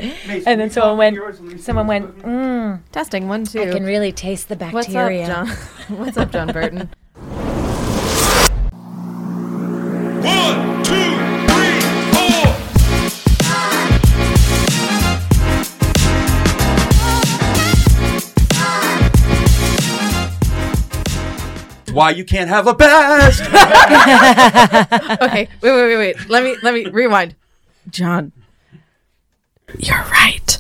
And then someone went, Testing 1, 2. I can really taste the bacteria. What's up, John? What's up, John Burton? 1, 2, 3, 4. Why you can't have a best? Okay, wait. Let me rewind. John, you're right.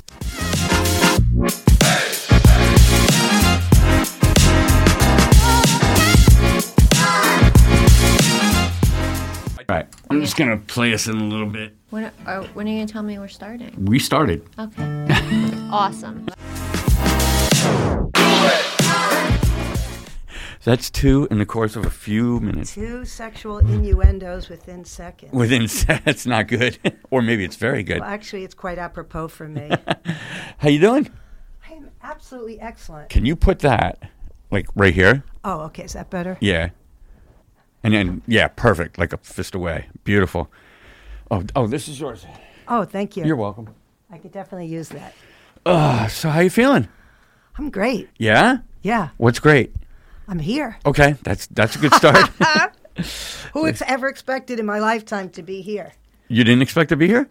All right, I'm just gonna play us in a little bit. When are you going to tell me we're starting? We started. Okay. Awesome. That's 2 in the course of a few minutes. 2 sexual innuendos within seconds. That's not good, or maybe it's very good. Well, actually, it's quite apropos for me. How you doing? I am absolutely excellent. Can you put that like right here? Oh, okay. Is that better? Yeah. And then perfect, like a fist away. Beautiful. Oh, this is yours. Oh, thank you. You're welcome. I could definitely use that. So how you feeling? I'm great. Yeah? Yeah, What's great? I'm here. Okay, that's a good start. Who ever expected in my lifetime to be here? You didn't expect to be here?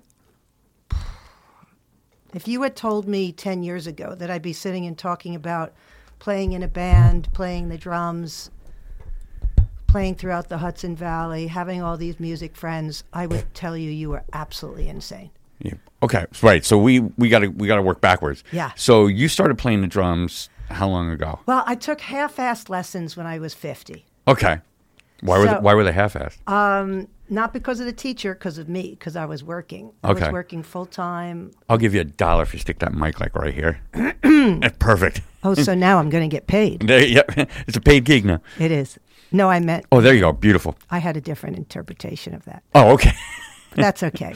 If you had told me 10 years ago that I'd be sitting and talking about playing in a band, playing the drums, playing throughout the Hudson Valley, having all these music friends, I would tell you were absolutely insane. Yeah. Okay, right. So we gotta work backwards. Yeah. So you started playing the drums how long ago? Well, I took half-assed lessons when I was 50. Okay. Why were they half-assed? Not because of the teacher, because of me, because I was working. I was working full-time. I'll give you $1 if you stick that mic like right here. That's perfect. Oh, so now I'm going to get paid. It's a paid gig now. It is. No, I meant Oh, there you go. Beautiful. I had a different interpretation of that. Oh, okay. That's okay.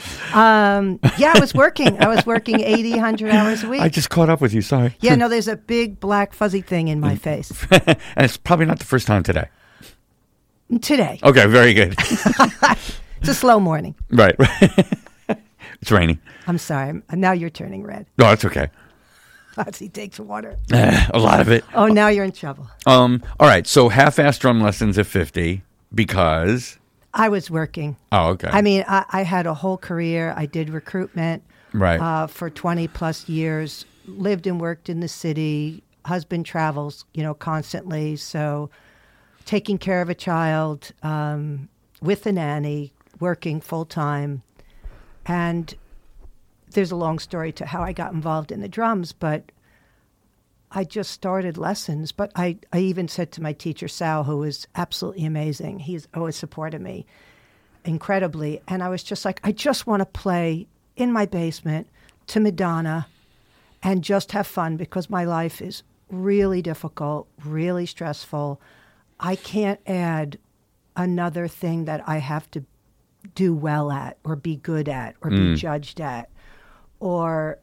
I was working. I was working 80, 100 hours a week. I just caught up with you. Sorry. Yeah, no, there's a big black fuzzy thing in my face. And it's probably not the first time today. Today. Okay, very good. It's a slow morning. Right. It's raining. I'm sorry. Now you're turning red. No, that's okay. As he takes water. A lot of it. Oh, now you're in trouble. All right. So half-assed drum lessons at 50 because. I was working. Oh, okay. I mean, I had a whole career. I did recruitment for 20 plus years. Lived and worked in the city. Husband travels, constantly. So taking care of a child with a nanny, working full time. And there's a long story to how I got involved in the drums, but I just started lessons. But I even said to my teacher, Sal, who was absolutely amazing, he's always supported me incredibly. And I was just like, I just want to play in my basement to Madonna and just have fun because my life is really difficult, really stressful. I can't add another thing that I have to do well at or be good at or be judged at. Or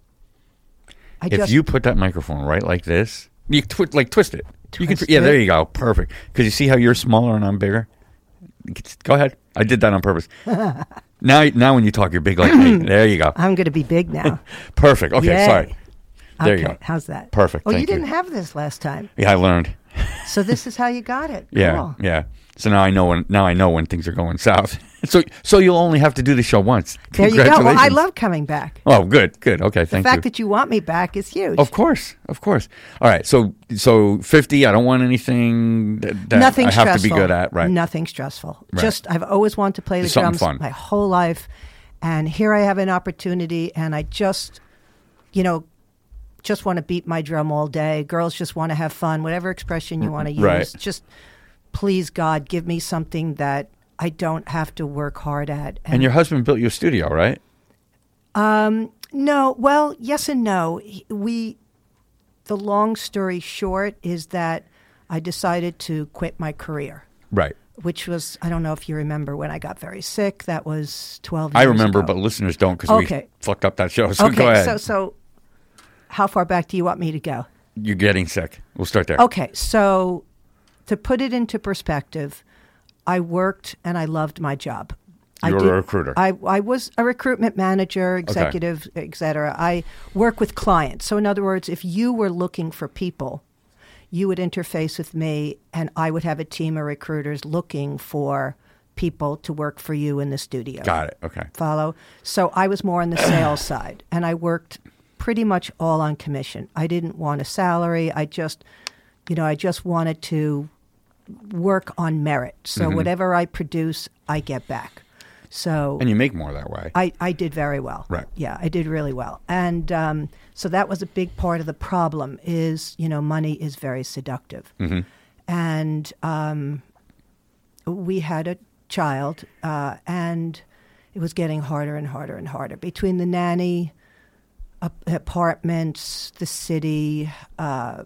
if you put that microphone right like this, you twist it. Twist there you go. Perfect. Because you see how you're smaller and I'm bigger? Go ahead. I did that on purpose. Now when you talk, you're big like me. There you go. I'm going to be big now. Perfect. Okay, Yay. sorry. There you go. How's that? Perfect. Oh, Thank you didn't have this last time. Yeah, I learned. So this is how you got it. Yeah, Cool. yeah. So now I know when things are going south. So you'll only have to do the show once. There you go. Well, I love coming back. Oh, good. Okay, the thank you. fact that you want me back is huge. Of course. All right. So 50. I don't want anything that Nothing I have stressful. to be good at. Right. Nothing stressful. Right. Just I've always wanted to play the Something drums fun. my whole life, and here I have an opportunity, and I just, just want to beat my drum all day. Girls just want to have fun. Whatever expression you want to use. Right. Just please, God, give me something that I don't have to work hard at. And your husband built you a studio, right? No. Well, yes and no. The long story short is that I decided to quit my career. Right. Which was, I don't know if you remember when I got very sick. That was 12 years I remember, ago. but listeners don't because we fucked up that show. So okay, go ahead. So how far back do you want me to go? You're getting sick. We'll start there. Okay, so to put it into perspective, I worked and I loved my job. You were a recruiter. I was a recruitment manager, executive, et cetera. I work with clients. So in other words, if you were looking for people, you would interface with me, and I would have a team of recruiters looking for people to work for you in the studio. Got it. Okay. Follow? So I was more on the sales side, and I worked pretty much all on commission. I didn't want a salary. I just wanted to work on merit. So whatever I produce, I get back. So and you make more that way. I did very well. Right. Yeah, I did really well. And so that was a big part of the problem is, money is very seductive. And we had a child, and it was getting harder and harder and harder. Between the nanny, apartments, the city, the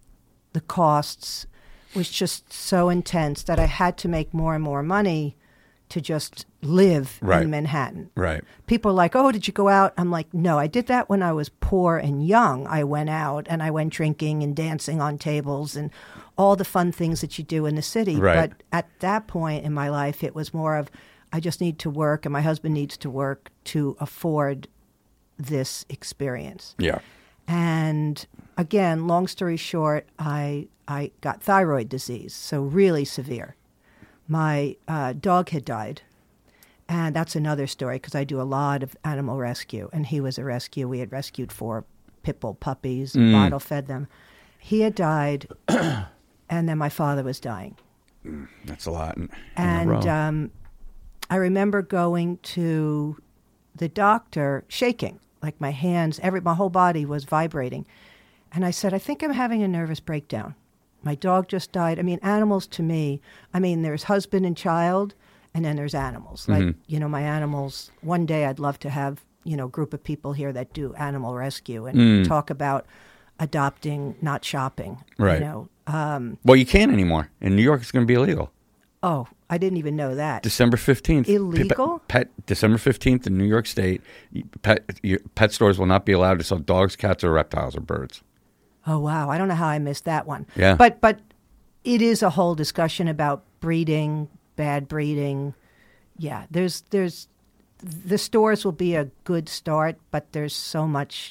costs was just so intense that I had to make more and more money to just live in Manhattan. Right. People are like, oh, did you go out? I'm like, no, I did that when I was poor and young. I went out and I went drinking and dancing on tables and all the fun things that you do in the city. Right. But at that point in my life, it was more of, I just need to work and my husband needs to work to afford this experience. Yeah. And again, long story short, I got thyroid disease, so really severe. My dog had died, and that's another story because I do a lot of animal rescue, and he was a rescue. We had rescued 4 pit bull puppies, bottle fed them. He had died, and then my father was dying. That's a lot. And I remember going to the doctor shaking, like my hands, my whole body was vibrating. And I said, I think I'm having a nervous breakdown. My dog just died. I mean, animals to me, there's husband and child, and then there's animals. Like, my animals, one day I'd love to have, a group of people here that do animal rescue and talk about adopting, not shopping. Right. Well, you can't anymore. In New York, it's going to be illegal. Oh, I didn't even know that. December 15th. Illegal? December 15th in New York State, pet stores will not be allowed to sell dogs, cats, or reptiles or birds. Oh, wow. I don't know how I missed that one. Yeah. But it is a whole discussion about breeding, bad breeding. Yeah, there's the stores will be a good start, but there's so much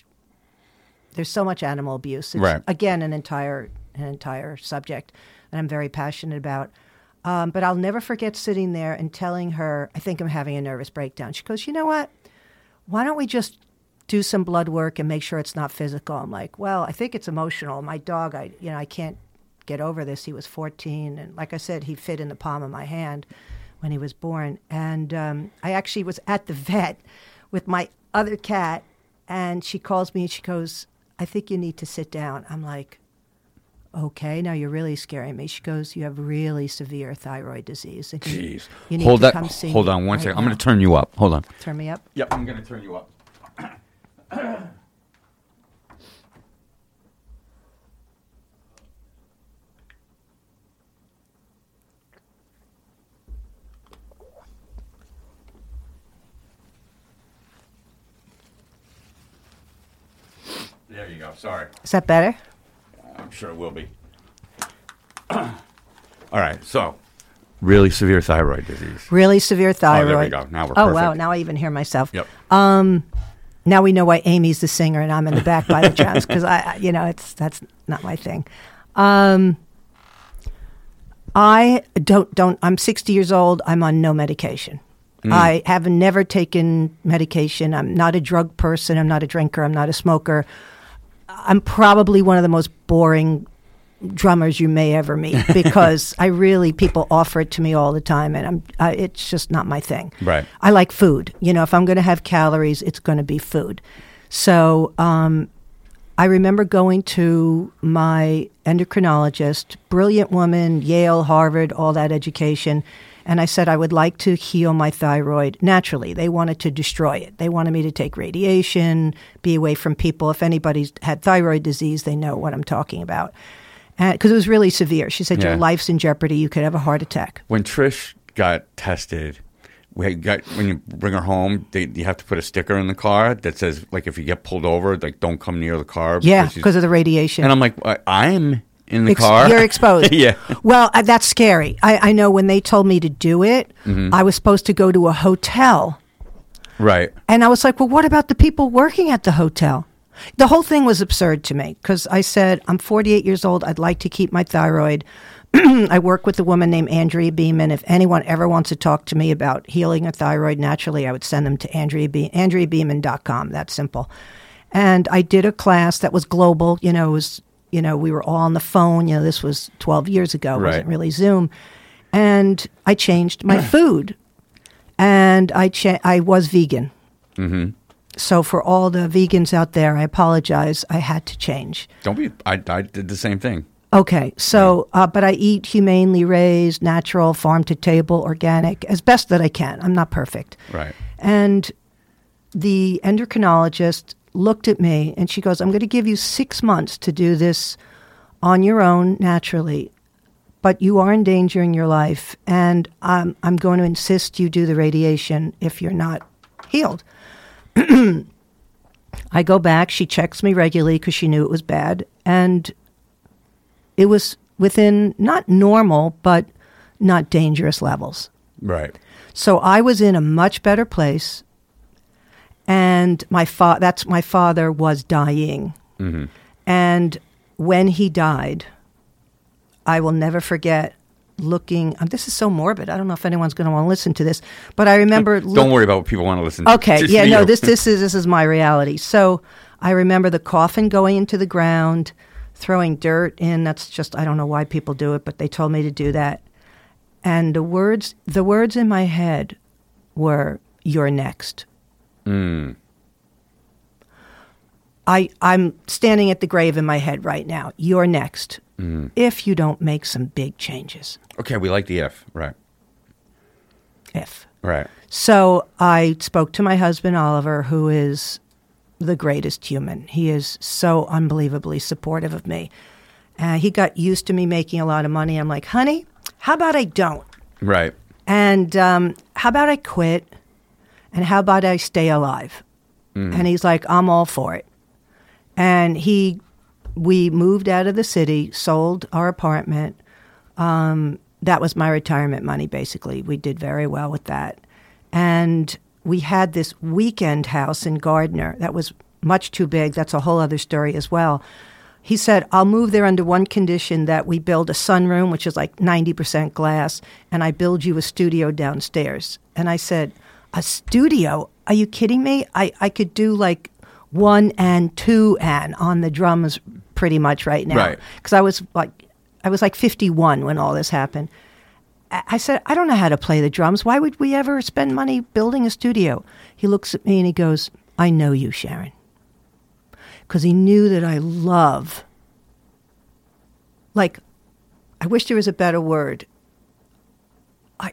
animal abuse. It's, again, an entire subject that I'm very passionate about. But I'll never forget sitting there and telling her, I think I'm having a nervous breakdown. She goes, you know what? Why don't we just do some blood work and make sure it's not physical? I'm like, well, I think it's emotional. My dog, I can't get over this. He was 14. And like I said, he fit in the palm of my hand when he was born. And I actually was at the vet with my other cat. And she calls me and she goes, I think you need to sit down. I'm like, okay, now you're really scaring me. She goes, you have really severe thyroid disease. And Jeez. You need to come see Hold me on one right second. now. I'm going to turn you up. Hold on. Turn me up? Yep, I'm going to turn you up. There you go. Sorry. Is that better? I'm sure it will be. All right. So, really severe thyroid disease. Really severe thyroid. Oh, there we go. Now we're Oh, perfect. wow. Now I even hear myself. Yep. Now we know why Amy's the singer and I'm in the back by the drums because that's not my thing. I'm 60 years old. I'm on no medication. I have never taken medication. I'm not a drug person. I'm not a drinker. I'm not a smoker. I'm probably one of the most boring drummers you may ever meet because people offer it to me all the time and it's just not my thing. Right. I like food. If I'm going to have calories, it's going to be food. So I remember going to my endocrinologist, brilliant woman, Yale, Harvard, all that education. And I said, I would like to heal my thyroid naturally. They wanted to destroy it. They wanted me to take radiation, be away from people. If anybody's had thyroid disease, they know what I'm talking about. Because it was really severe. She said, your life's in jeopardy. You could have a heart attack. When Trish got tested, when you bring her home, you have to put a sticker in the car that says, like, if you get pulled over, like, don't come near the car. Yeah, because of the radiation. And I'm like, I'm in the car. You're exposed. Yeah. Well, that's scary. I know when they told me to do it, I was supposed to go to a hotel. Right. And I was like, well, what about the people working at the hotel? The whole thing was absurd to me because I said, I'm 48 years old. I'd like to keep my thyroid. I work with a woman named Andrea Beeman. If anyone ever wants to talk to me about healing a thyroid naturally, I would send them to AndreaBeeman.com. That's simple. And I did a class that was global. It was, we were all on the phone. This was 12 years ago. It wasn't really Zoom. And I changed my food. And I was vegan. Mm-hmm. So for all the vegans out there, I apologize. I had to change. Don't be. I did the same thing. Okay. So, but I eat humanely raised, natural, farm to table, organic, as best that I can. I'm not perfect. Right. And the endocrinologist looked at me and she goes, I'm going to give you 6 months to do this on your own naturally, but you are endangering your life. And I'm going to insist you do the radiation if you're not healed. I go back. She checks me regularly because she knew it was bad. And it was within not normal, but not dangerous levels. Right. So I was in a much better place. And my father was dying. Mm-hmm. And when he died, I will never forget looking. This is so morbid. I don't know if anyone's going to want to listen to this, but I remember. Don't worry about what people want to listen to. Okay, yeah, no, this is my reality. So I remember the coffin going into the ground, throwing dirt in. That's just, I don't know why people do it, but they told me to do that. And the words in my head were, "You're next." Mm. I'm standing at the grave in my head right now. You're next. Mm. If you don't make some big changes. Okay, we like the if, right. If. Right. So I spoke to my husband, Oliver, who is the greatest human. He is so unbelievably supportive of me. He got used to me making a lot of money. I'm like, honey, how about I don't? Right. And how about I quit? And how about I stay alive? Mm. And he's like, I'm all for it. And we moved out of the city, sold our apartment. That was my retirement money, basically. We did very well with that. And we had this weekend house in Gardner that was much too big. That's a whole other story as well. He said, I'll move there under one condition, that we build a sunroom, which is like 90% glass, and I build you a studio downstairs. And I said, a studio? Are you kidding me? I could do like 1 and 2 and on the drums pretty much right now. Right. Because I was like 51 when all this happened. I said, I don't know how to play the drums. Why would we ever spend money building a studio? He looks at me and he goes, I know you, Sharon. Because he knew that I love, like, I wish there was a better word. Oh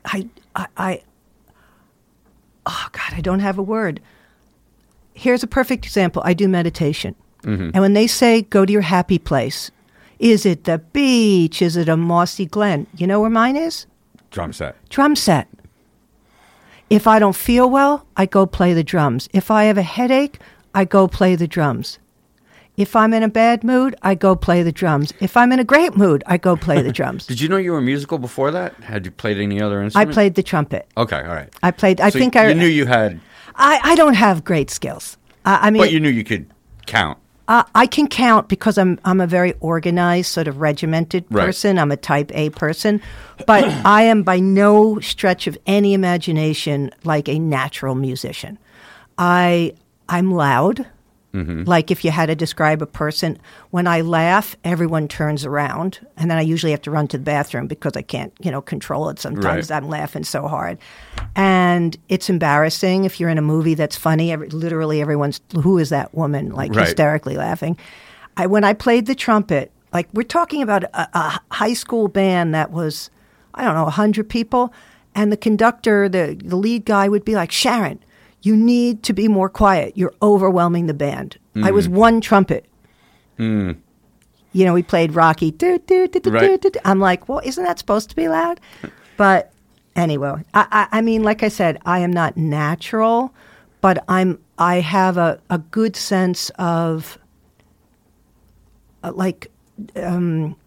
God, I don't have a word. Here's a perfect example. I do meditation. Mm-hmm. And when they say, go to your happy place, is it the beach? Is it a mossy glen? You know where mine is? Drum set. Drum set. If I don't feel well, I go play the drums. If I have a headache, I go play the drums. If I'm in a bad mood, I go play the drums. If I'm in a great mood, I go play the drums. Did you know you were musical before that? Had you played any other instrument? I played the trumpet. Okay, all right. You knew you had... I don't have great skills. I mean, but you knew you could count. I can count because I'm a very organized, sort of regimented person. Right. I'm a type A person. But I am by no stretch of any imagination like a natural musician. I'm loud. Mm-hmm. Like if you had to describe a person, when I laugh, everyone turns around. And then I usually have to run to the bathroom because I can't, control it. Sometimes I'm laughing so hard. And it's embarrassing if you're in a movie that's funny. Literally everyone's, who is that woman? Like hysterically laughing. When I played the trumpet, like we're talking about a high school band that was, 100 people. And the conductor, the lead guy would be like, Sharon, you need to be more quiet. You're overwhelming the band. I was one trumpet. Mm. We played Rocky. I'm like, well, isn't that supposed to be loud? But anyway, I mean, like I said, I am not natural, but I have a good sense of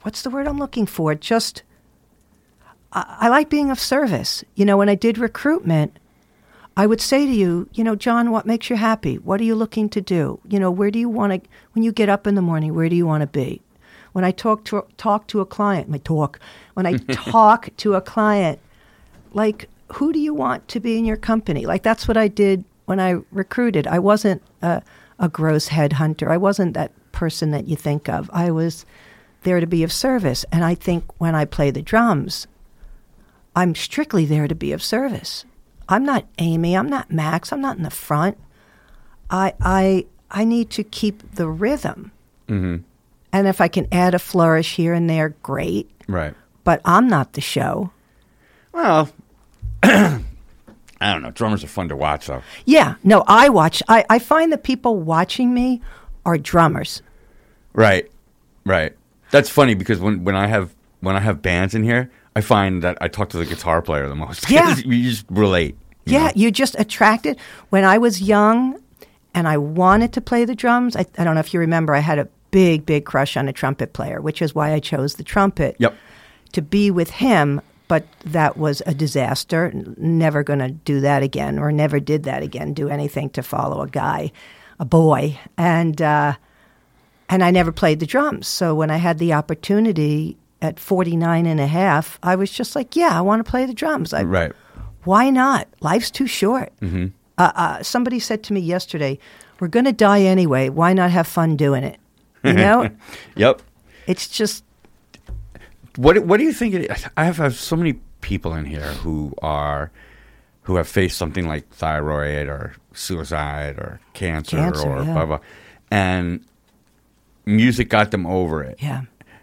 what's the word I'm looking for? Just, I like being of service. When I did recruitment, I would say to you, John, what makes you happy? What are you looking to do? Where do you want to, when you get up in the morning, where do you want to be? When I talk to a client, when I talk to a client, like, who do you want to be in your company? Like, that's what I did when I recruited. I wasn't a gross headhunter. I wasn't that person that you think of. I was there to be of service. And I think when I play the drums, I'm strictly there to be of service. I'm not Amy. I'm not Max. I'm not in the front. I need to keep the rhythm. Mm-hmm. And if I can add a flourish here and there, great. Right. But I'm not the show. Well, I don't know. Drummers are fun to watch, though. Yeah. No, I find that people watching me are drummers. Right. That's funny because when I have bands in here, I find that I talk to the guitar player the most. Yeah. You just relate. You just attracted. When I was young and I wanted to play the drums, I don't know if you remember, I had a big crush on a trumpet player, which is why I chose the trumpet. Yep. To be with him, but that was a disaster. Never going to do that again, or never did that again, do anything to follow a boy. And I never played the drums. So when I had the opportunity at 49 and a half, I was just like, yeah, I want to play the drums. Right. Why not? Life's too short. Mm-hmm. Somebody said to me yesterday, we're going to die anyway. Why not have fun doing it? Yep. It's just. What do you think it is? I have so many people in here who have faced something like thyroid or suicide or cancer or yeah. blah blah, and music got them over it. Yeah.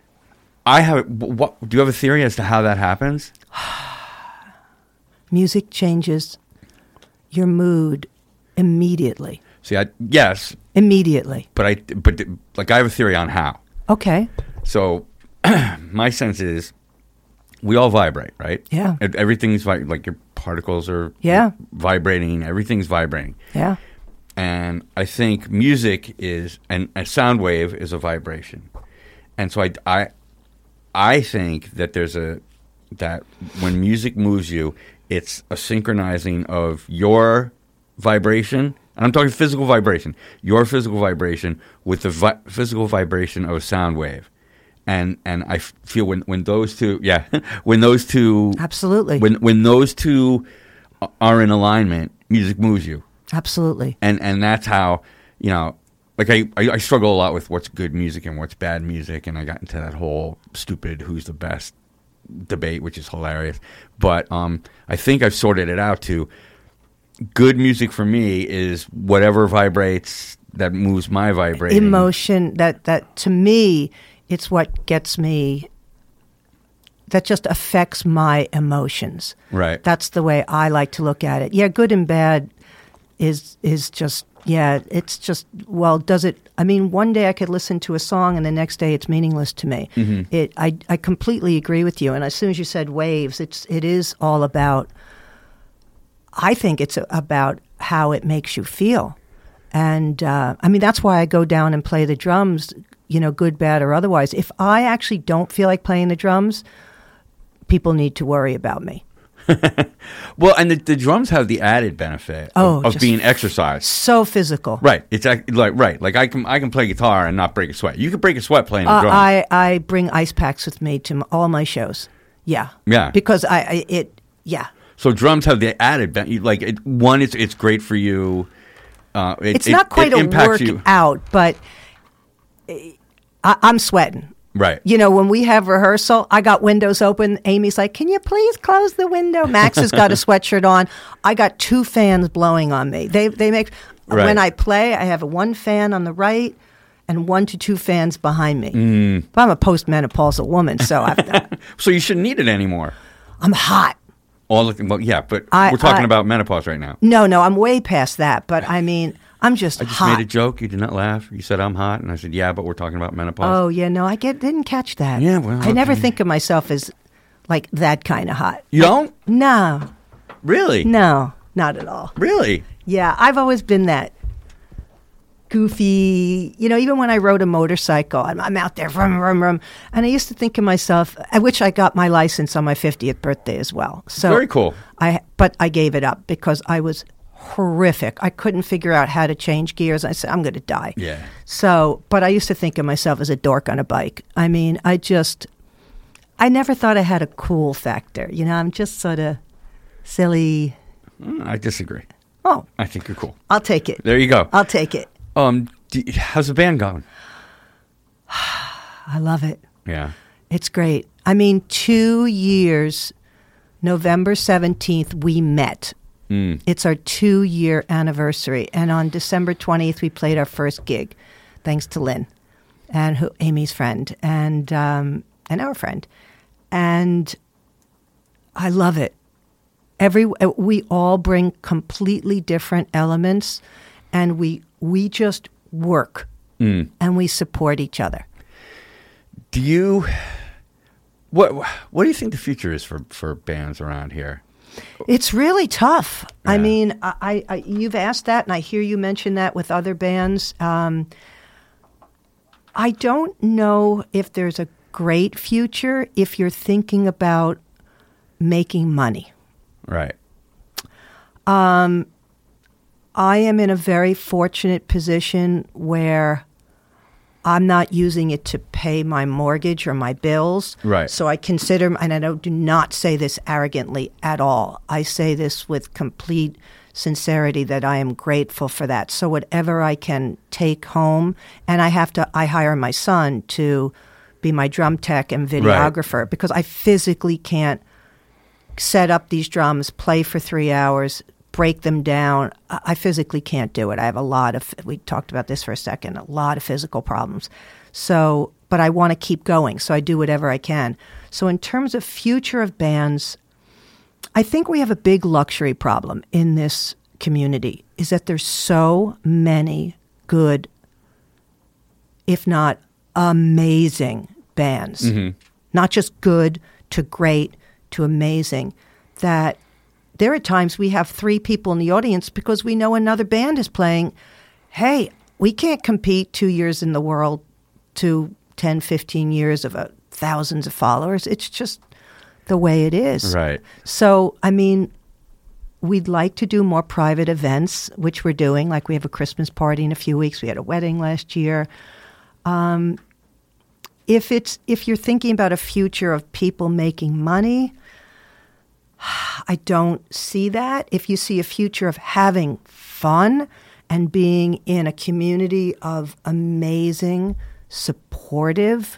Do you have a theory as to how that happens? Music changes your mood immediately. See, yes. Immediately. But I have a theory on how. Okay. So, my sense is, we all vibrate, right? Yeah. Everything's like your particles are vibrating. Everything's vibrating. Yeah. And I think music is, and a sound wave is a vibration. And so I think that that when music moves you, it's a synchronizing of your vibration, and I'm talking physical vibration, your physical vibration with the physical vibration of a sound wave. And I feel when those two, when those two, absolutely, when those two are in alignment, music moves you. Absolutely. And that's how, like I struggle a lot with what's good music and what's bad music, and I got into that whole stupid who's the best debate, which is hilarious. But I think I've sorted it out to good music for me is whatever vibrates that moves my vibrating. Emotion, that to me, it's what gets me, that just affects my emotions. Right. That's the way I like to look at it. Yeah, good and bad is just, it's just, well, does it, I mean, one day I could listen to a song and the next day it's meaningless to me. Mm-hmm. I completely agree with you. And as soon as you said waves, it is all about, I think it's about how it makes you feel. And, I mean, that's why I go down and play the drums, good, bad, or otherwise. If I actually don't feel like playing the drums, people need to worry about me. Well, and the drums have the added benefit of being exercised. So physical. Right. It's like I can play guitar and not break a sweat. You can break a sweat playing the drums. I bring ice packs with me to all my shows. Yeah. Yeah. Because So drums have the added benefit. One, it's great for you. It's not quite a workout, but I'm sweating. Right. When we have rehearsal, I got windows open. Amy's like, can you please close the window? Max has got a sweatshirt on. I got 2 fans blowing on me. They make, right. When I play, I have 1 fan on the right and 1 to 2 fans behind me. But I'm a postmenopausal woman, so I've So you shouldn't need it anymore. I'm hot. But we're talking about menopause right now. No, I'm way past that. But I mean, I'm just hot. I just made a joke. You did not laugh. You said I'm hot, and I said, yeah, but we're talking about menopause. Oh, yeah, no, didn't catch that. Yeah, well, I never think of myself as like that kind of hot. You don't? No. Really? No, not at all. Really? Yeah, I've always been that goofy, even when I rode a motorcycle, I'm out there, vroom, vroom, vroom. And I used to think of myself, which I got my license on my 50th birthday as well. So very cool. But I gave it up because I was horrific. I couldn't figure out how to change gears. I said, I'm going to die. Yeah. So, but I used to think of myself as a dork on a bike. I mean, I never thought I had a cool factor. I'm just sort of silly. I disagree. Oh. I think you're cool. I'll take it. There you go. I'll take it. How's the band going? I love it. Yeah. It's great. I mean, 2 years, November 17th, we met. It's our 2-year anniversary. And on December 20th, we played our first gig, thanks to Lynn, and Amy's friend, and our friend. And I love it. We all bring completely different elements, and we just work, and we support each other. What do you think the future is for bands around here? It's really tough. Yeah. I mean, I you've asked that, and I hear you mention that with other bands. I don't know if there's a great future if you're thinking about making money. Right. I am in a very fortunate position where I'm not using it to pay my mortgage or my bills. Right. So I consider, and I do not say this arrogantly at all. I say this with complete sincerity that I am grateful for that. So whatever I can take home, and I hire my son to be my drum tech and videographer because I physically can't set up these drums, play for 3 hours, break them down. I physically can't do it. I have we talked about this for a second, a lot of physical problems. So, but I want to keep going, so I do whatever I can. So in terms of future of bands, I think we have a big luxury problem in this community, is that there's so many good, if not amazing bands. Mm-hmm. Not just good to great to amazing, that there are times we have 3 people in the audience because we know another band is playing. Hey, we can't compete 2 years in the world to 10, 15 years of thousands of followers. It's just the way it is. Right. So, I mean, we'd like to do more private events, which we're doing. Like we have a Christmas party in a few weeks. We had a wedding last year. If you're thinking about a future of people making money, I don't see that. If you see a future of having fun and being in a community of amazing, supportive,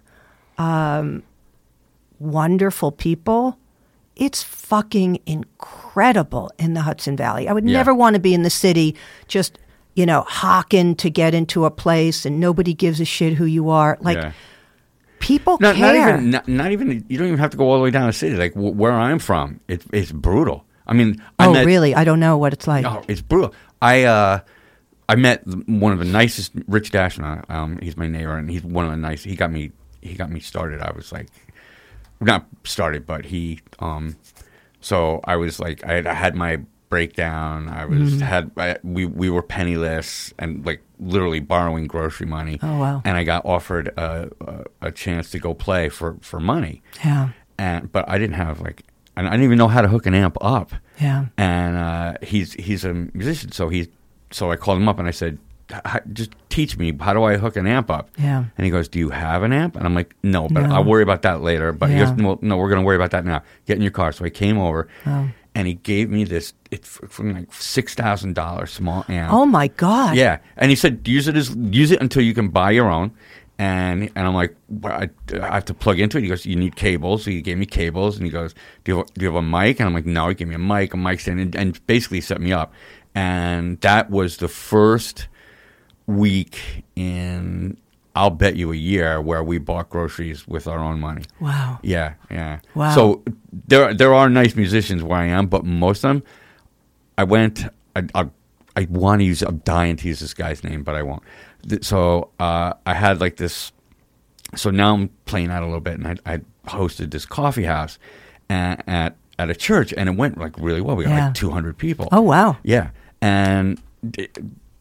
wonderful people, it's fucking incredible in the Hudson Valley. I would never want to be in the city just, hawking to get into a place and nobody gives a shit who you are. People care. Not even. You don't even have to go all the way down the city. Like where I'm from, it's brutal. I mean, really? I don't know what it's like. No, it's brutal. I met one of the nicest, Rich Dashna. He's my neighbor, and he's one of the nice. He got me started. I was like, not started, but he. So I was like, I had my breakdown. I was we were penniless and like literally borrowing grocery money. Oh wow! And I got offered a chance to go play for money. Yeah. But I didn't have and I didn't even know how to hook an amp up. Yeah. And he's a musician, so I called him up and I said, just teach me, how do I hook an amp up? Yeah. And he goes, do you have an amp? And I'm like, no, but I'll worry about that later. But he goes, well, no, we're going to worry about that now. Get in your car. So I came over. Oh. And he gave me this, it's from like $6,000 small amp. Oh my God! Yeah, and he said use it until you can buy your own. And I'm like, I have to plug into it. He goes, you need cables. So he gave me cables, and he goes, do you have a mic? And I'm like, no. He gave me a mic stand, and basically set me up. And that was the first week in, I'll bet you, a year where we bought groceries with our own money. Wow. Yeah. Wow. So there are nice musicians where I am, but most of them, I want to use, I'm dying to use this guy's name, but I won't. So I had like this, so now I'm playing out a little bit, and I hosted this coffee house at a church, and it went like really well. We got like 200 people. Oh, wow. Yeah. And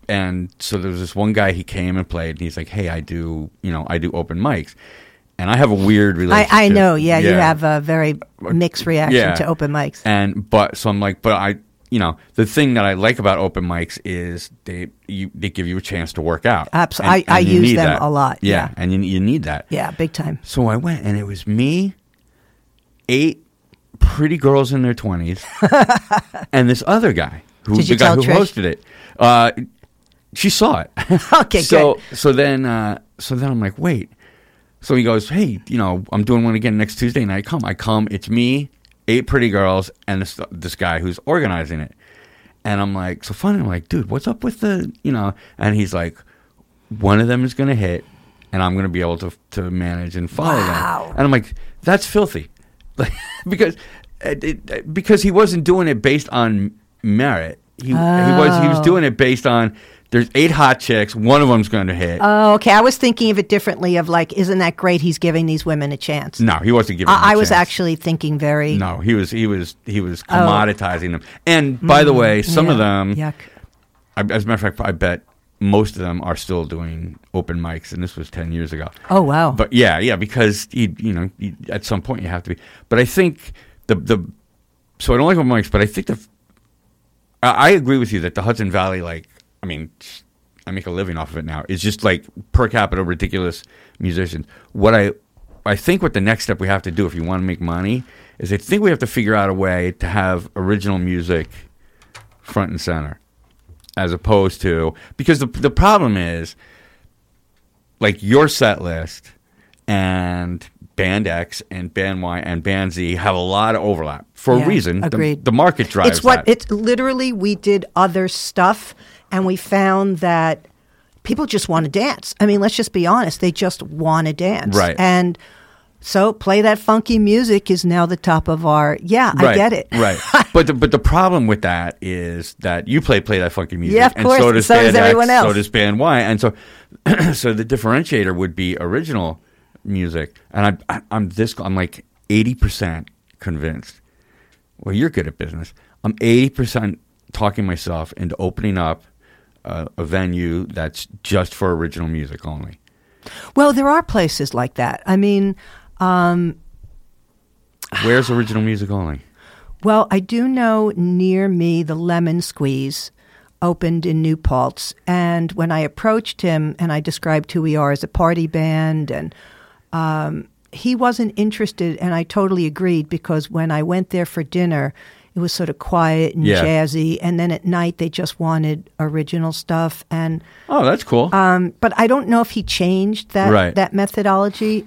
so there was this one guy, he came and played, and he's like, hey, I do open mics. And I have a weird relationship. I know, yeah, you have a very mixed reaction to open mics. So I'm like, but the thing that I like about open mics is they give you a chance to work out. Absolutely. I use them a lot. Yeah, and you need that. Yeah, big time. So I went, and it was me, 8 pretty girls in their 20s, and this other guy, the guy who hosted it. She saw it. Okay, good. So then I'm like, wait. So he goes, hey, I'm doing one again next Tuesday, and I come. It's me, 8 pretty girls, and this guy who's organizing it. And I'm like, so funny. I'm like, dude, what's up with the, And he's like, one of them is going to hit, and I'm going to be able to manage and follow them. And I'm like, that's filthy, because he wasn't doing it based on merit. He was doing it based on. There's 8 hot chicks. One of them's going to hit. Oh, okay. I was thinking of it differently. Of like, isn't that great? He's giving these women a chance. No, he wasn't giving. I was actually thinking very. No, he was commoditizing them. And by the way, some of them. Yuck. As a matter of fact, I bet most of them are still doing open mics, and this was 10 years ago. Oh wow! But yeah, because at some point you have to be. But I think so I don't like open mics, but I think I agree with you that the Hudson Valley, I make a living off of it now. It's just like per capita ridiculous musicians. What I think what the next step we have to do if you want to make money is I think we have to figure out a way to have original music front and center, as opposed to, because the problem is, like, your set list and Band X and Band Y and Band Z have a lot of overlap for a reason. Agreed. The market drives It's literally, we did other stuff, and we found that people just want to dance. I mean, let's just be honest. They just want to dance. Right. And so play that funky music is now the top of our, I get it. Right. But the problem with that is that you play that funky music. Yeah, of course. And so does So Band does everyone X, else. so does Band Y. And so the differentiator would be original music. And I'm like 80% convinced. Well, you're good at business. I'm 80% talking myself into opening up a venue that's just for original music only. Well, there are places like that. I mean, where's original music only? Well, I do know near me, the Lemon Squeeze opened in New Paltz. And when I approached him and I described who we are as a party band, and he wasn't interested, and I totally agreed, because when I went there for dinner, it was sort of quiet and jazzy, and then at night they just wanted original stuff. And oh, that's cool. But I don't know if he changed that methodology.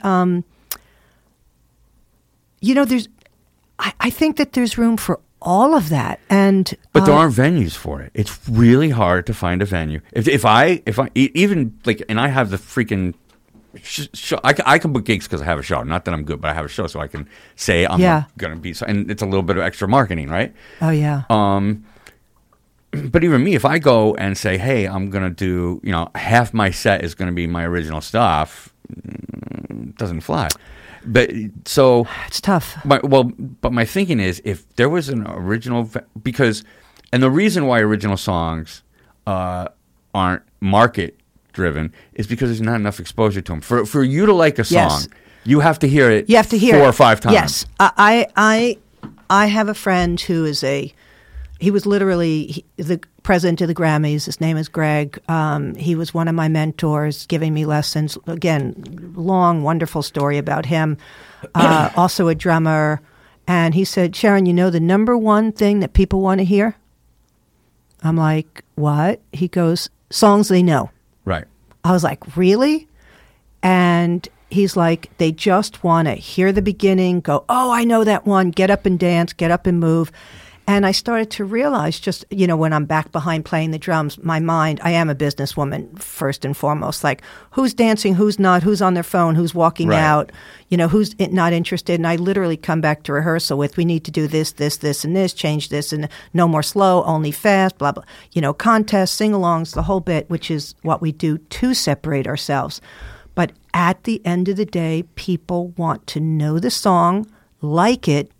I think that there's room for all of that, but there aren't venues for it. It's really hard to find a venue. If I even like, and I have the freaking. Show. I can book gigs because I have a show. Not that I'm good, but I have a show, so I can say I'm going to be. And it's a little bit of extra marketing, right? Oh yeah. But even me, if I go and say, "Hey, I'm going to do," half my set is going to be my original stuff, it doesn't fly. But so it's tough. But my thinking is, if there was an original, and the reason why original songs aren't market driven is because there's not enough exposure to them. For you to like a song, you have to hear it. You have to hear 4 or 5 times. Yes, I have a friend who is he was literally the president of the Grammys. His name is Greg. He was one of my mentors, giving me lessons. Again, long, wonderful story about him. Also a drummer, and he said, "Sharon, the number one thing that people want to hear?" I'm like, "What?" He goes, "Songs they know." Right. I was like, really? And he's like, they just want to hear the beginning, go, oh, I know that one, get up and dance, get up and move. And I started to realize just, when I'm back behind playing the drums, my mind, I am a businesswoman first and foremost, like who's dancing, who's not, who's on their phone, who's walking out, who's not interested. And I literally come back to rehearsal with, we need to do this, this, this, and this, change this, and no more slow, only fast, blah, blah. Contests, sing-alongs, the whole bit, which is what we do to separate ourselves. But at the end of the day, people want to know the song, like it,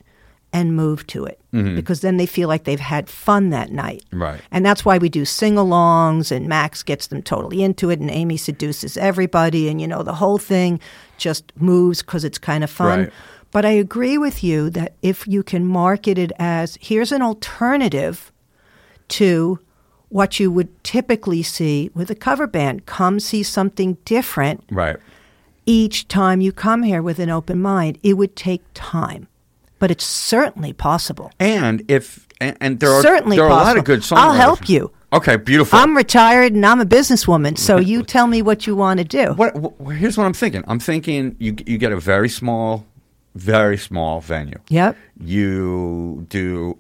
and move to it, because then they feel like they've had fun that night. Right. And that's why we do sing-alongs, and Max gets them totally into it, and Amy seduces everybody, and, the whole thing just moves because it's kind of fun. Right. But I agree with you that if you can market it as, here's an alternative to what you would typically see with a cover band, come see something different. Right. Each time you come here with an open mind, it would take time. But it's certainly possible. And there are certainly a possible. lot of good songwriters. I'll help you. Okay, beautiful. I'm retired and I'm a businesswoman, so you tell me what you want to do. Here's what I'm thinking. I'm thinking you get a very small venue. Yep. You do.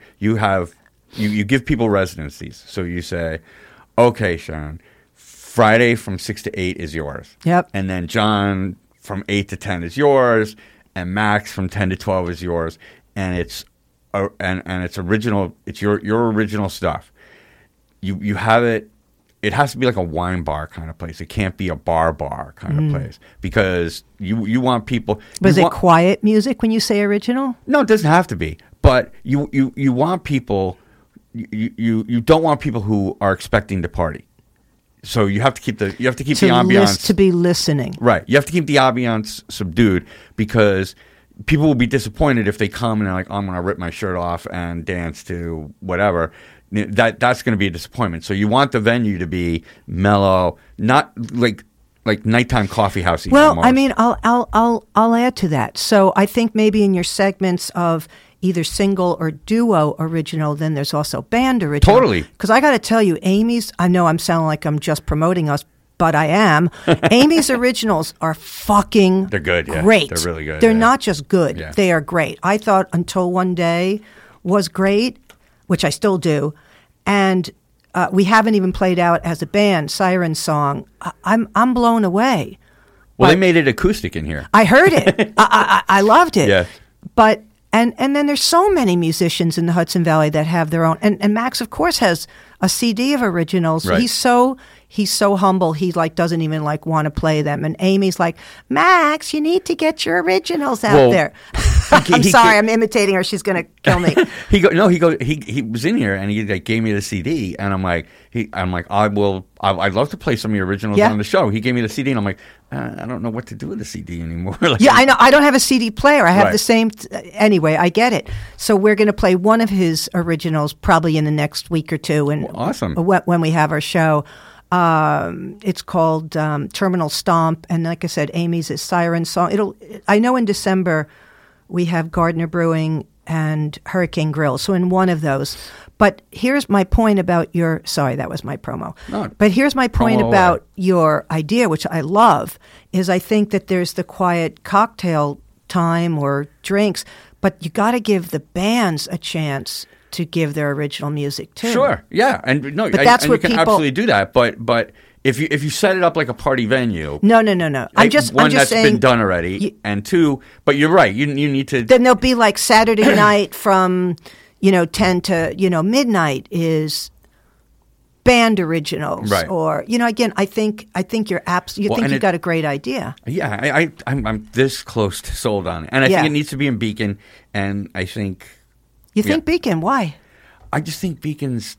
You give people residencies. So you say, okay, Sharon, Friday from 6 to 8 is yours. Yep. And then John from 8 to 10 is yours. And Max from 10 to 12 is yours, and it's original. It's your original stuff. You have it. It has to be like a wine bar kind of place. It can't be a bar kind of place, because you want people. But is it quiet music when you say original? No, it doesn't have to be. But you want people. You don't want people who are expecting to party. So you have to keep the ambiance to be listening. Right. You have to keep the ambiance subdued, because people will be disappointed if they come and they're like, I'm going to rip my shirt off and dance to whatever. That's going to be a disappointment. So you want the venue to be mellow, not like nighttime coffee housey. Well, almost. I mean, I'll add to that. So I think maybe in your segments of either single or duo original, then there's also band original. Totally. Because I got to tell you, Amy's, I know I'm sounding like I'm just promoting us, but I am. Amy's originals are fucking They're good, yeah. great. They're really good. They're yeah. not just good. Yeah. They are great. I thought Until One Day was great, which I still do. And we haven't even played out as a band, Siren Song. I'm blown away. Well, they made it acoustic in here. I heard it. I loved it. Yeah. But and then there's so many musicians in the Hudson Valley that have their own. And Max, of course, has a CD of originals. Right. He's so humble. He doesn't even want to play them. And Amy's like, Max, you need to get your originals out there. I'm sorry, I'm imitating her. She's going to kill me. He was in here and he gave me the CD, and I'm like, I'd love to play some of your originals on the show. He gave me the CD, and I'm like, I don't know what to do with the CD anymore. Yeah, I know. I don't have a CD player. I have the same. Anyway, I get it. So we're going to play one of his originals probably in the next week or two. And awesome. When we have our show. It's called Terminal Stomp, and like I said, Amy's is Siren Song. I know in December we have Gardner Brewing and Hurricane Grill, so in one of those. But here's my point about sorry, that was my promo. No, but here's my point about your idea, which I love, is I think that there's the quiet cocktail time or drinks, but you got to give the bands a chance to give their original music too. Sure, yeah, and that's what you can absolutely do that. But if you set it up like a party venue, no. I'm just that's saying, been done already, and two, but you're right. You need to. Then there'll be like Saturday night from 10 to midnight is band originals, right? Or again, I think you're you got a great idea. Yeah, I'm this close to sold on it, and I think it needs to be in Beacon, and I think. You think Beacon? Why? I just think Beacon's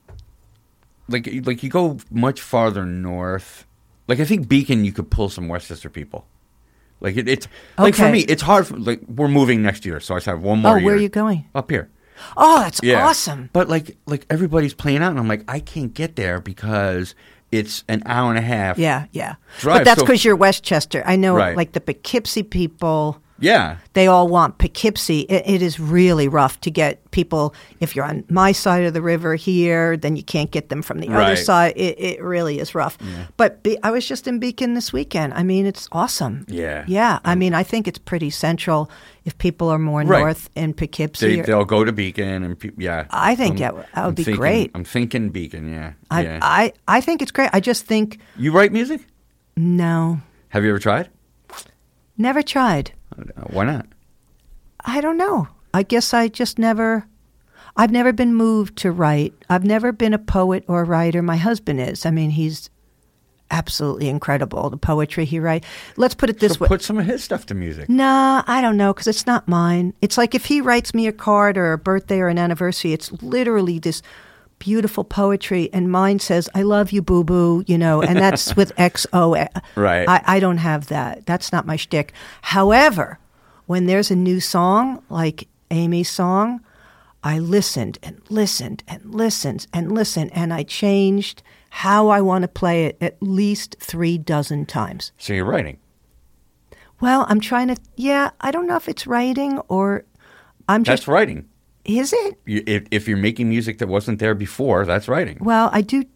like you go much farther north. Like I think Beacon, you could pull some Westchester people. Like it's like for me, it's hard. We're moving next year, so I have one more. Oh, where are you going? Up here. Oh, that's awesome. But like everybody's playing out, and I'm like, I can't get there because it's an hour and a half. Yeah. Drive. But that's because you're Westchester. I know, right. Like the Poughkeepsie people. Yeah. They all want Poughkeepsie. It is really rough to get people. If you're on my side of the river here, then you can't get them from the other side. It really is rough. Yeah. But I was just in Beacon this weekend. I mean, it's awesome. Yeah. Yeah. I mean, I think it's pretty central if people are more north in Poughkeepsie. They'll go to Beacon. I think that would be great. I'm thinking Beacon, yeah. I think it's great. I just think. You write music? No. Have you ever tried? Never tried. Why not? I don't know. I guess I just never. I've never been moved to write. I've never been a poet or a writer. My husband is. I mean, he's absolutely incredible. The poetry he writes. Let's put it this way. Put some of his stuff to music. Nah, I don't know, because it's not mine. It's like if he writes me a card or a birthday or an anniversary, it's literally this beautiful poetry, and mine says, I love you, boo-boo, you know, and that's with XO. Right. I don't have that. That's not my shtick. However, when there's a new song, like Amy's song, I listened and listened and listened and listened, and I changed how I want to play it at least 36 times. So you're writing. Well, I'm trying to, I don't know if it's writing or I'm just... That's writing. Is it? If you're making music that wasn't there before, that's writing. Well,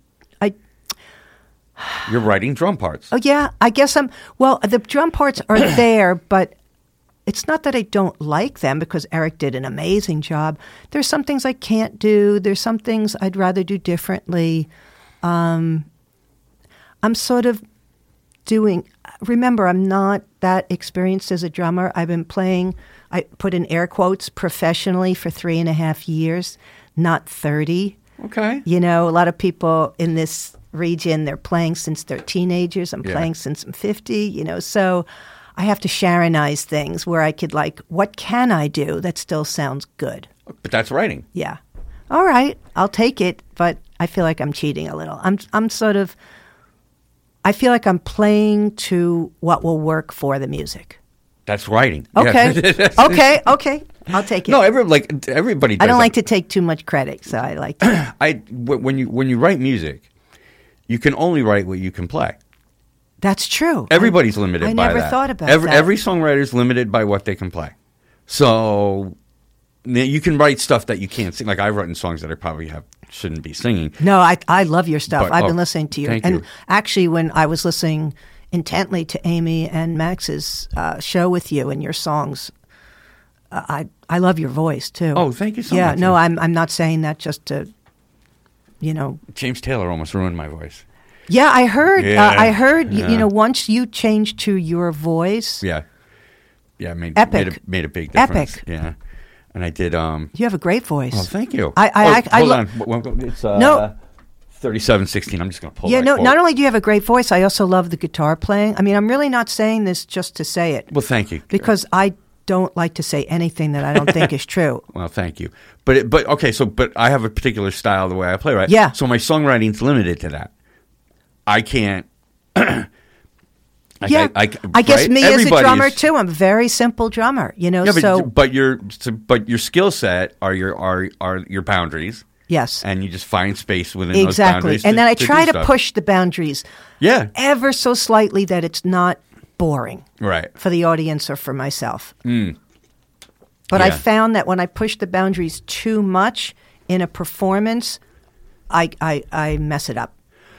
You're writing drum parts. Oh, yeah. I guess the drum parts are there, but it's not that I don't like them because Eric did an amazing job. There's some things I can't do. There's some things I'd rather do differently. I'm sort of remember, I'm not that experienced as a drummer. I've been playing, I put in air quotes, professionally for 3.5 years, not 30. Okay. You know, a lot of people in this region, they're playing since they're teenagers. I'm playing since I'm 50, you know, so I have to Sharonize things where I could what can I do that still sounds good? But that's writing. Yeah. All right, I'll take it, but I feel like I'm cheating a little. I feel like I'm playing to what will work for the music. That's writing. Okay. Yeah. Okay. I'll take it. No, everybody does I don't that. like to take too much credit, so I like to. When you write music, you can only write what you can play. That's true. Everybody's limited by that. I never thought about that. Every songwriter's limited by what they can play. So you can write stuff that you can't sing. Like I've written songs that I probably shouldn't be singing. No, I love your stuff. I've been listening to you. Thank and you. Actually, when I was listening intently to Amy and Max's show with you and your songs, I love your voice too. Oh, thank you so much. Yeah, no, I'm not saying that just to, you know. James Taylor almost ruined my voice. Yeah, I heard. Yeah. You know, once you changed to your voice. Yeah, made a big difference. Epic. Yeah, and I did. You have a great voice. Oh, thank you. Hold on. It's no. 3716. I'm just going to pull. Yeah, no. quote. Not only do you have a great voice, I also love the guitar playing. I mean, I'm really not saying this just to say it. Well, thank you. Because I don't like to say anything that I don't think is true. Well, thank you. But I have a particular style the way I play, right? Yeah. So my songwriting's limited to that. I can't. I guess me as a drummer too. I'm a very simple drummer, you know. Yeah, but your skill set are your boundaries. Yes, and you just find space within those boundaries. And then I try to stuff. push the boundaries. Yeah, ever so slightly that it's not boring. Right. For the audience or for myself. Mm. But I found that when I push the boundaries too much in a performance, I mess it up.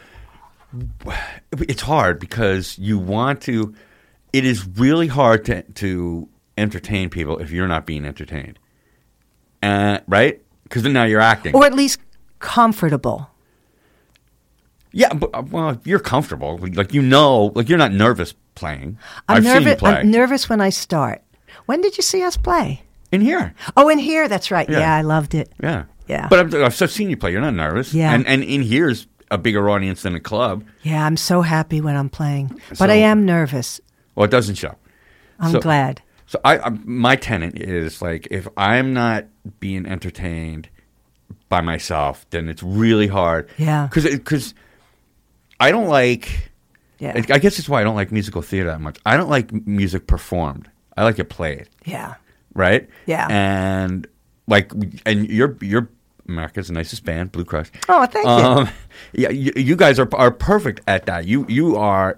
It's hard because you want to. It is really hard to entertain people if you're not being entertained, right? Because now you're acting, or at least comfortable. Yeah, but you're comfortable. Like you're not nervous playing. I've seen you play. I'm nervous when I start. When did you see us play? In here. Oh, in here. That's right. Yeah, I loved it. Yeah. Yeah. But I've seen you play. You're not nervous. Yeah. And in here's a bigger audience than a club. Yeah, I'm so happy when I'm playing. But I am nervous. Well, it doesn't show. I'm glad. So my tenet is like if I'm not being entertained by myself, then it's really hard. Yeah. Because I don't like. Yeah. I guess it's why I don't like musical theater that much. I don't like music performed. I like it played. Yeah. Right. Yeah. And you're America's nicest band, Blue Crush. Oh, thank you. Yeah, you guys are perfect at that. You are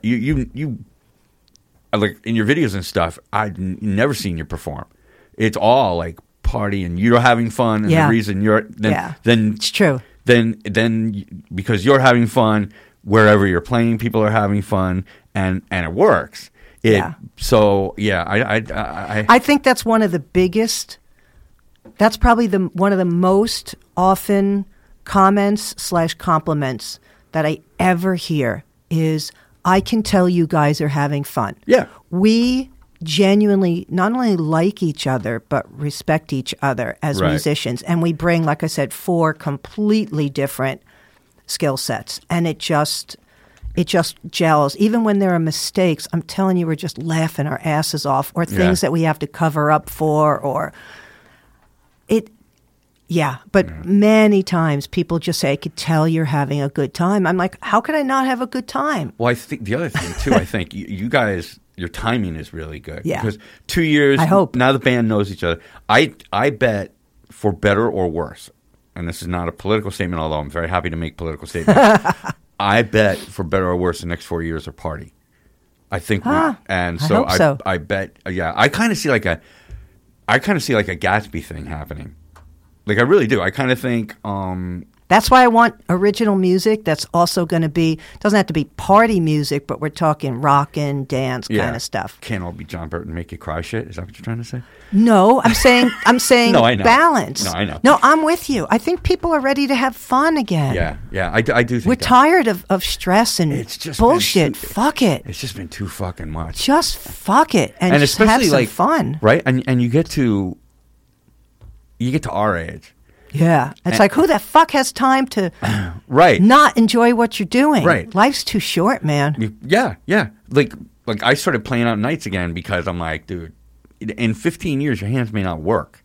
like in your videos and stuff. I've never seen you perform. It's all like party and you're having fun, and the reason then it's true. Then because you're having fun, wherever you're playing, people are having fun, and it works. So I think that's one of the biggest. That's probably one of the most often comments/compliments that I ever hear is, I can tell you guys are having fun. Yeah. We genuinely not only like each other, but respect each other as musicians. And we bring, like I said, 4 completely different skill sets. And it just, it just gels. Even when there are mistakes, I'm telling you, we're just laughing our asses off, or things that we have to cover up for, or it. Yeah, but many times people just say, I could tell you're having a good time. I'm like, how could I not have a good time? Well, I think the other thing, too, I think you guys, your timing is really good. Yeah. Because 2 years, I hope. Now the band knows each other. I bet, for better or worse, and this is not a political statement, although I'm very happy to make political statements, I bet, for better or worse, the next 4 years are party. I think, and so I hope so. I bet, I kind of see like a Gatsby thing happening. Like, I really do. I kind of think... That's why I want original music that's also going to be... Doesn't have to be party music, but we're talking rockin', dance kind of stuff. Can't all be John Burton make you cry shit? Is that what you're trying to say? No, I'm saying No, I know. balance. No, I know. No, I'm with you. I think people are ready to have fun again. Yeah, I do think we're that. tired of stress and It's just bullshit. Fuck it. It's just been too fucking much. Just fuck it and just especially have some fun. Right? And you get to our age. Yeah. It's like, who the fuck has time to not enjoy what you're doing? Right. Life's too short, man. Yeah. Like I started playing out nights again because I'm like, dude, in 15 years, your hands may not work.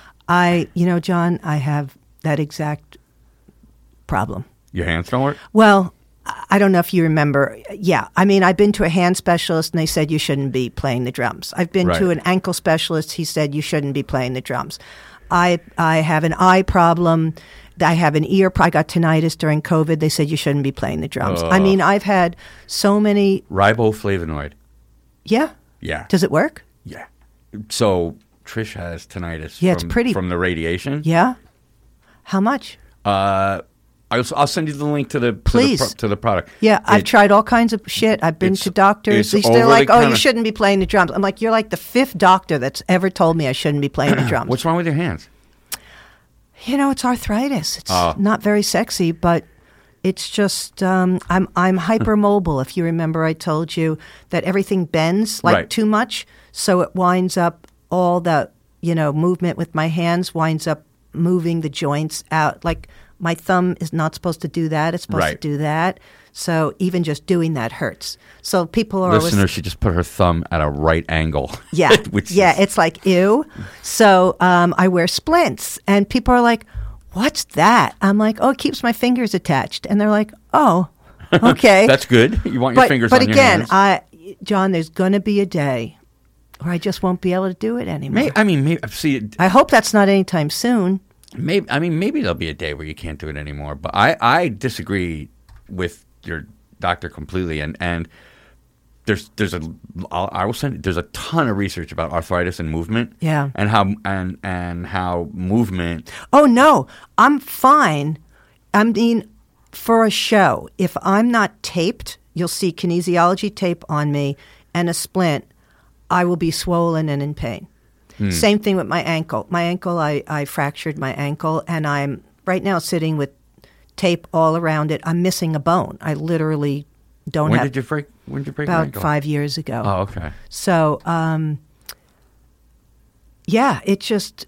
John, I have that exact problem. Your hands don't work? Well, I don't know if you remember. Yeah. I mean, I've been to a hand specialist and they said you shouldn't be playing the drums. I've been to an ankle specialist. He said you shouldn't be playing the drums. I have an eye problem. I have an ear. I got tinnitus during COVID. They said you shouldn't be playing the drums. I mean, I've had so many. Riboflavinoid. Yeah. Yeah. Does it work? Yeah. So Trish has tinnitus. Yeah, it's pretty from the radiation. Yeah. How much? I'll send you the link to the to the product. Yeah, I've tried all kinds of shit. I've been to doctors. They're like, "Oh, you shouldn't be playing the drums." I'm like, "You're like the fifth doctor that's ever told me I shouldn't be playing the drums." What's wrong with your hands? It's arthritis. It's not very sexy, but it's just I'm hypermobile. If you remember, I told you that everything bends too much, so it winds up all the movement with my hands winds up moving the joints out. Like my thumb is not supposed to do that; it's supposed to do that. So even just doing that hurts. So people are listeners. She just put her thumb at a right angle. Yeah, it's like ew. So I wear splints, and people are like, "What's that?" I'm like, "Oh, it keeps my fingers attached," and they're like, "Oh, okay, that's good. You want your fingers on your hands." But again, John, there's going to be a day where I just won't be able to do it anymore. I hope that's not anytime soon. Maybe there'll be a day where you can't do it anymore. But I disagree with your doctor completely, and there's a ton of research about arthritis and movement. Yeah, and how movement. Oh no, I'm fine. I mean, for a show, if I'm not taped, you'll see kinesiology tape on me and a splint. I will be swollen and in pain. Same thing with my ankle. My ankle, I fractured my ankle, and I'm right now sitting with tape all around it. I'm missing a bone. I literally don't have. When did you break your about ankle? 5 years ago. Oh, okay. So, yeah, it's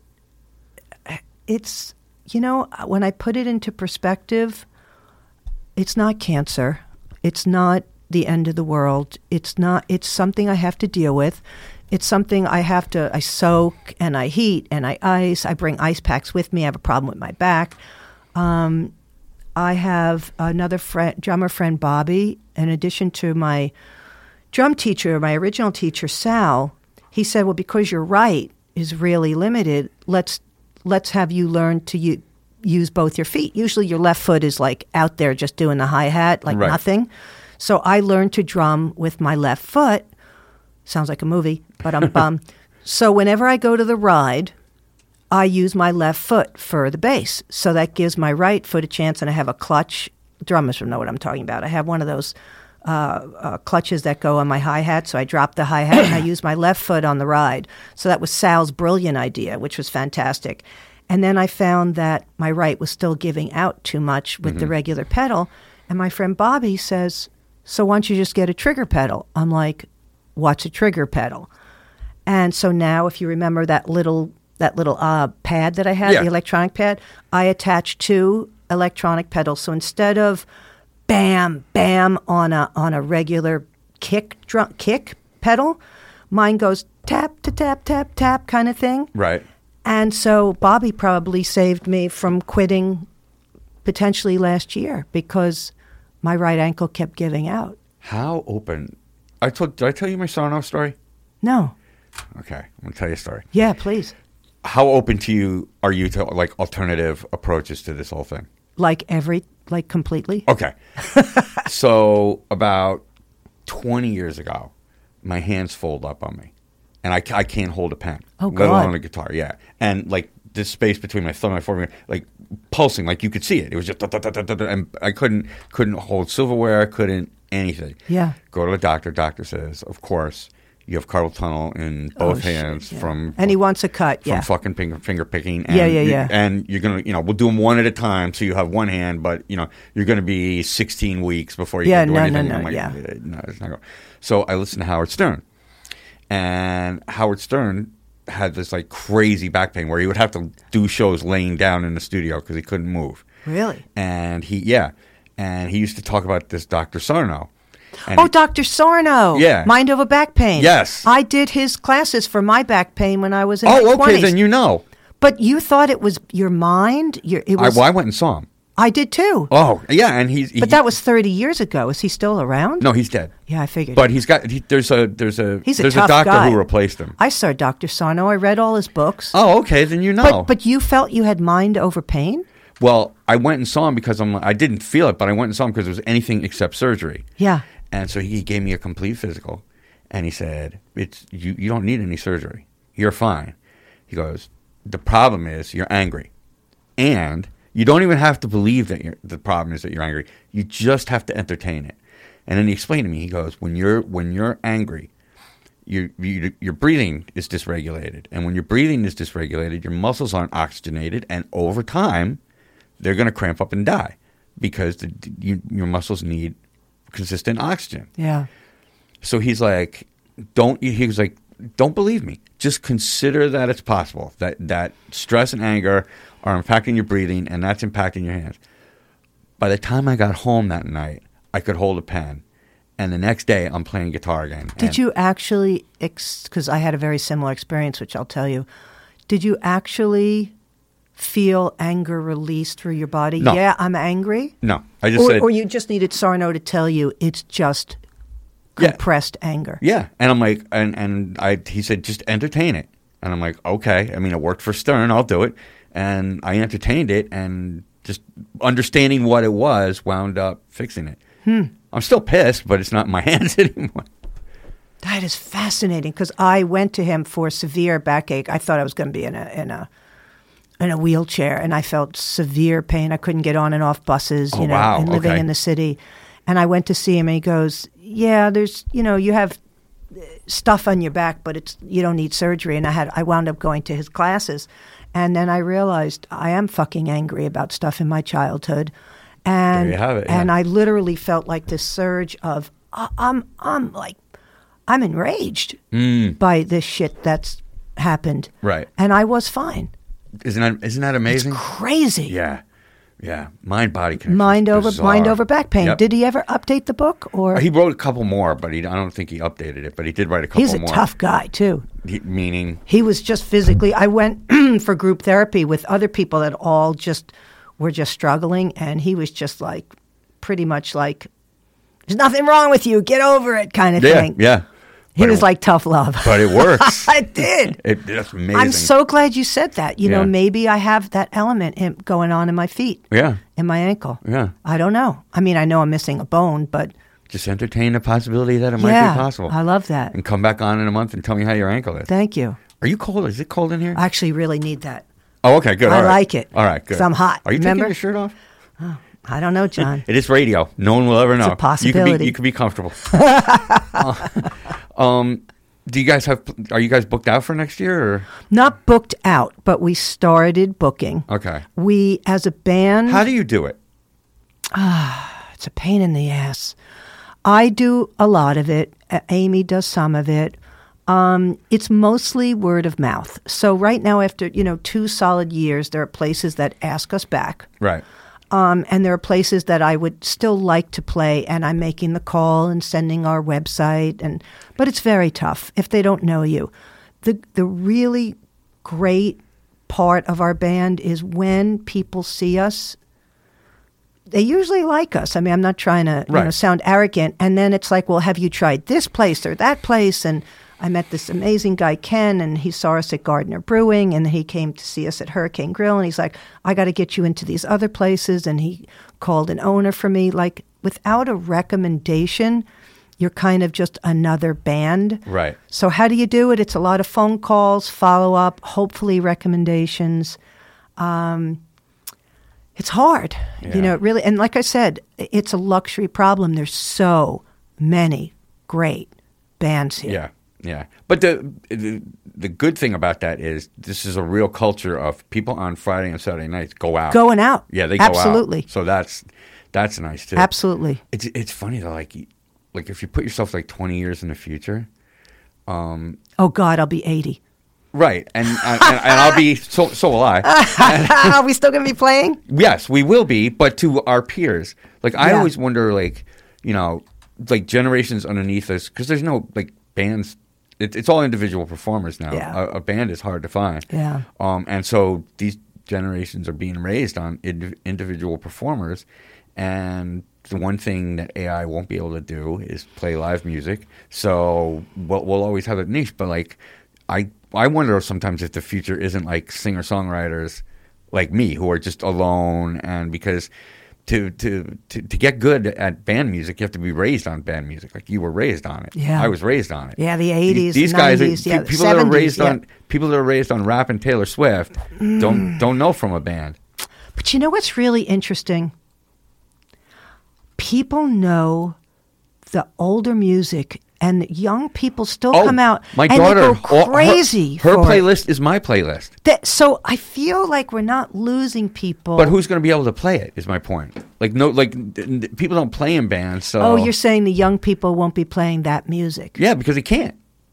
when I put it into perspective, it's not cancer. It's not the end of the world. It's something I have to deal with. It's something I soak and I heat and I ice. I bring ice packs with me. I have a problem with my back. I have another drummer friend, Bobby. In addition to my drum teacher, my original teacher, Sal, he said, well, because your right is really limited, let's have you learn to use both your feet. Usually your left foot is like out there just doing the hi-hat, like nothing. So I learned to drum with my left foot. Sounds like a movie, but I'm bummed. So whenever I go to the ride, I use my left foot for the bass. So that gives my right foot a chance, and I have a clutch. Drummers will know what I'm talking about. I have one of those clutches that go on my hi-hat, so I drop the hi-hat, and I use my left foot on the ride. So that was Sal's brilliant idea, which was fantastic. And then I found that my right was still giving out too much with the regular pedal, and my friend Bobby says, so why don't you just get a trigger pedal? I'm like, what's a trigger pedal? And so now, if you remember that little pad that I had, the electronic pad, I attached 2 electronic pedals. So instead of bam, bam on a regular kick pedal. Mine goes tap to tap, tap, tap kind of thing. Right. And so Bobby probably saved me from quitting potentially last year because my right ankle kept giving out. How open? Did I tell you my Sarno story? No. Okay, I'm going to tell you a story. Yeah, please. How open are you to like alternative approaches to this whole thing? Like completely? Okay. So about 20 years ago, my hands fold up on me, and I can't hold a pen. Oh, let alone God. a guitar. Yeah, and like this space between my thumb and my forefinger, like pulsing, like you could see it. It was just, and I couldn't hold silverware. Couldn't anything. Yeah. Go to the doctor. Doctor says, of course, you have carpal tunnel in both hands from. And he wants a cut. From fucking finger picking. And Yeah. And you're gonna, we'll do them one at a time, so you have one hand, but you're gonna be 16 weeks before you can do anything. I'm like, no, it's not going. So I listened to Howard Stern, and Howard Stern had this like crazy back pain where he would have to do shows laying down in the studio because he couldn't move. Really? And he used to talk about this Dr. Sarno. And Dr. Sarno. Yeah. Mind over back pain. Yes. I did his classes for my back pain when I was in my 20s. Oh, okay, then you know. But you thought it was your mind? I went and saw him. I did too. Oh, yeah, and But that was 30 years ago. Is he still around? No, he's dead. Yeah, I figured. But there's a tough doctor guy. who replaced him. I saw Dr. Sarno. I read all his books. Oh, okay, then you know. But you felt you had mind over pain? Well, I went and saw him because I didn't feel it, but I went and saw him because it was anything except surgery. Yeah. And so he gave me a complete physical, and he said, you don't need any surgery. You're fine. He goes, the problem is you're angry. And you don't even have to believe that the problem is that you're angry. You just have to entertain it. And then he explained to me, he goes, when you're angry, your breathing is dysregulated. And when your breathing is dysregulated, your muscles aren't oxygenated. And over time, they're going to cramp up and die because your muscles need consistent oxygen. Yeah. So he was like, don't believe me. Just consider that it's possible that stress and anger are impacting your breathing, and that's impacting your hands. By the time I got home that night, I could hold a pen, and the next day I'm playing guitar again. Did you actually, because I had a very similar experience, which I'll tell you, did you actually feel anger released through your body? No. Yeah, I'm angry? No. I just said... Or you just needed Sarno to tell you it's just compressed anger. Yeah. And I'm like, he said, just entertain it. And I'm like, okay. I mean, it worked for Stern. I'll do it. And I entertained it, and just understanding what it was wound up fixing it. I'm still pissed, but it's not in my hands anymore. That is fascinating, because I went to him for severe backache. I thought I was going to be in a wheelchair, and I felt severe pain. I couldn't get on and off buses, and living in the city. And I went to see him, and he goes, yeah, there's, you have stuff on your back, but you don't need surgery. And I wound up going to his classes. And then I realized I am fucking angry about stuff in my childhood. And, there you have it. Yeah. And I literally felt like this surge of, I'm enraged by this shit that's happened. Right. And I was fine. Isn't that amazing? It's crazy. Yeah. Mind-body connection. Mind over back pain. Yep. Did he ever update the book? Or he wrote a couple more, but I don't think he updated it. But he did write a couple more. He's a tough guy too. Meaning he was just physically. I went for group therapy with other people that all were just struggling, and he was just like, pretty much like, "There's nothing wrong with you. Get over it," kind of thing. Yeah. He was like tough love. But it works. It did. That's amazing. I'm so glad you said that. Maybe I have that element going on in my feet. Yeah. In my ankle. Yeah. I don't know. I mean, I know I'm missing a bone, but... Just entertain the possibility that it might be possible. I love that. And come back on in a month and tell me how your ankle is. Thank you. Are you cold? Is it cold in here? I actually really need that. Oh, okay, good. I like it. All right, good. Because I'm hot. Are you taking your shirt off? Oh, I don't know, John. It is radio. No one will ever know. It's a possibility. You could be comfortable. Are you guys booked out for next year? Or? Not booked out, but we started booking. Okay. We, as a band... How do you do it? It's a pain in the ass. I do a lot of it. Amy does some of it. It's mostly word of mouth. So right now, after 2 solid years, there are places that ask us back. Right. And there are places that I would still like to play, and I'm making the call and sending our website. But it's very tough if they don't know you. The really great part of our band is when people see us, they usually like us. I mean, I'm not trying to sound arrogant. And then it's like, well, have you tried this place or that place? And I met this amazing guy, Ken, and he saw us at Gardner Brewing, and he came to see us at Hurricane Grill, and he's like, I got to get you into these other places. And he called an owner for me. Like, without a recommendation, you're kind of just another band. Right. So how do you do it? It's a lot of phone calls, follow-up, hopefully recommendations. It's hard, really. And like I said, it's a luxury problem. There's so many great bands here. Yeah. Yeah, but the good thing about that is this is a real culture of people on Friday and Saturday nights going out. Yeah, they go Absolutely. out. So that's nice too. Absolutely. It's funny though, like if you put yourself like 20 years in the future. Oh God, I'll be 80. Right, and I'll be so will I. Are we still going to be playing? Yes, we will be, but to our peers. Like I always wonder, like generations underneath us, because there's no like bands. It's all individual performers now. Yeah. A band is hard to find. Yeah. And so these generations are being raised on individual performers. And the one thing that AI won't be able to do is play live music. So we'll always have a niche. But like, I wonder sometimes if the future isn't like singer-songwriters like me who are just alone. And because to get good at band music, you have to be raised on band music. Like you were raised on it. Yeah. I was raised on it. Yeah, the 80s, These 90s, guys, the people 70s, that are raised on people that are raised on rap and Taylor Swift don't know from a band. But you know what's really interesting? People know the older music, and young people still come out. My and daughter, they go crazy. Her for playlist is my playlist. So I feel like we're not losing people. But who's going to be able to play it? Is my point. People don't play in bands. So oh, you're saying the young people won't be playing that music? Yeah, because they can't.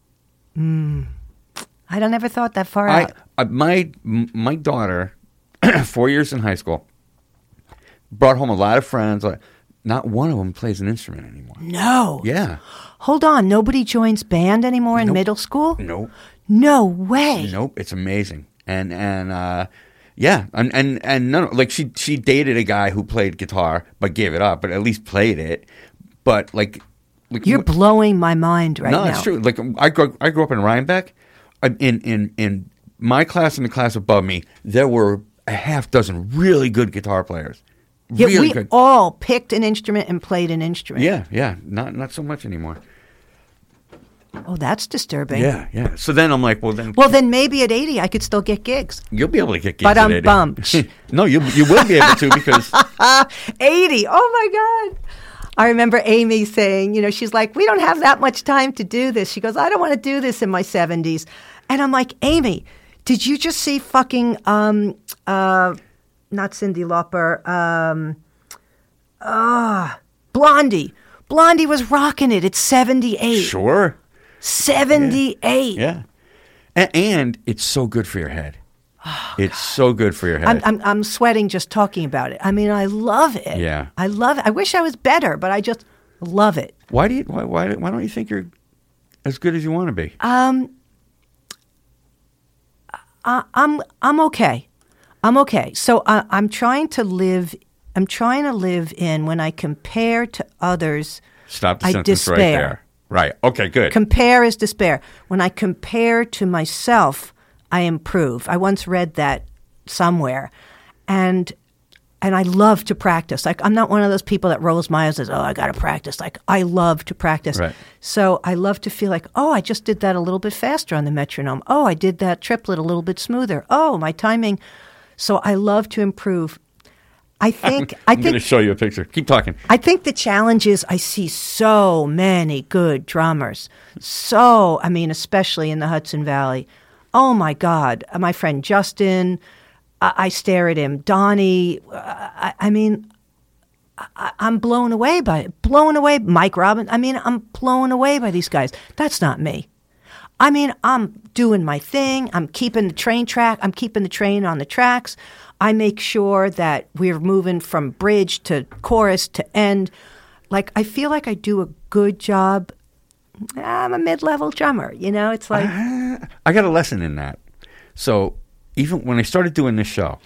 I never thought that far out. My daughter, 4 years in high school, brought home a lot of friends. Not one of them plays an instrument anymore. No. Yeah. Hold on. Nobody joins band anymore in middle school? Nope. No way. Nope. It's amazing. And yeah. And no, like she dated a guy who played guitar but gave it up, but at least played it. But like you're blowing my mind right now. No, it's true. Like I grew up in Rhinebeck. In my class and the class above me, there were a half dozen really good guitar players. Yeah, really we good. all picked an instrument and played an instrument. Yeah. Not so much anymore. Oh, that's disturbing. Yeah. So then I'm like, well, then maybe at 80 I could still get gigs. You'll be able to get gigs but at I'm 80. bummed. No, you will be able to because 80. Oh my God. I remember Amy saying, she's like, we don't have that much time to do this. She goes, I don't want to do this in my 70s. And I'm like, Amy, did you just see fucking not Cyndi Lauper, Blondie. Blondie was rocking it at 78. Sure. 78. Yeah. And it's so good for your head. It's so good for your head. I'm sweating just talking about it. I mean, I love it. Yeah. I love it. I wish I was better, but I just love it. Why don't you think you're as good as you want to be? I'm okay. I'm okay. So I'm trying to live in when I compare to others. Stop the I sentence despair. right there. Right. Okay, good. Compare is despair. When I compare to myself, I improve. I once read that somewhere. And I love to practice. Like, I'm not one of those people that rolls my eyes and says, I got to practice. Like, I love to practice. Right. So I love to feel like, I just did that a little bit faster on the metronome. I did that triplet a little bit smoother. My timing. So I love to improve. I'm going to show you a picture. Keep talking. I think the challenge is I see so many good drummers. Especially in the Hudson Valley. Oh, my God. My friend Justin, I stare at him. Donnie, I'm blown away by it. Blown away. Mike Robbins. I'm blown away by these guys. That's not me. I'm doing my thing. I'm keeping the train on the tracks. I make sure that we're moving from bridge to chorus to end. Like, I feel like I do a good job. I'm a mid-level drummer, it's like... I got a lesson in that. So even when I started doing this show,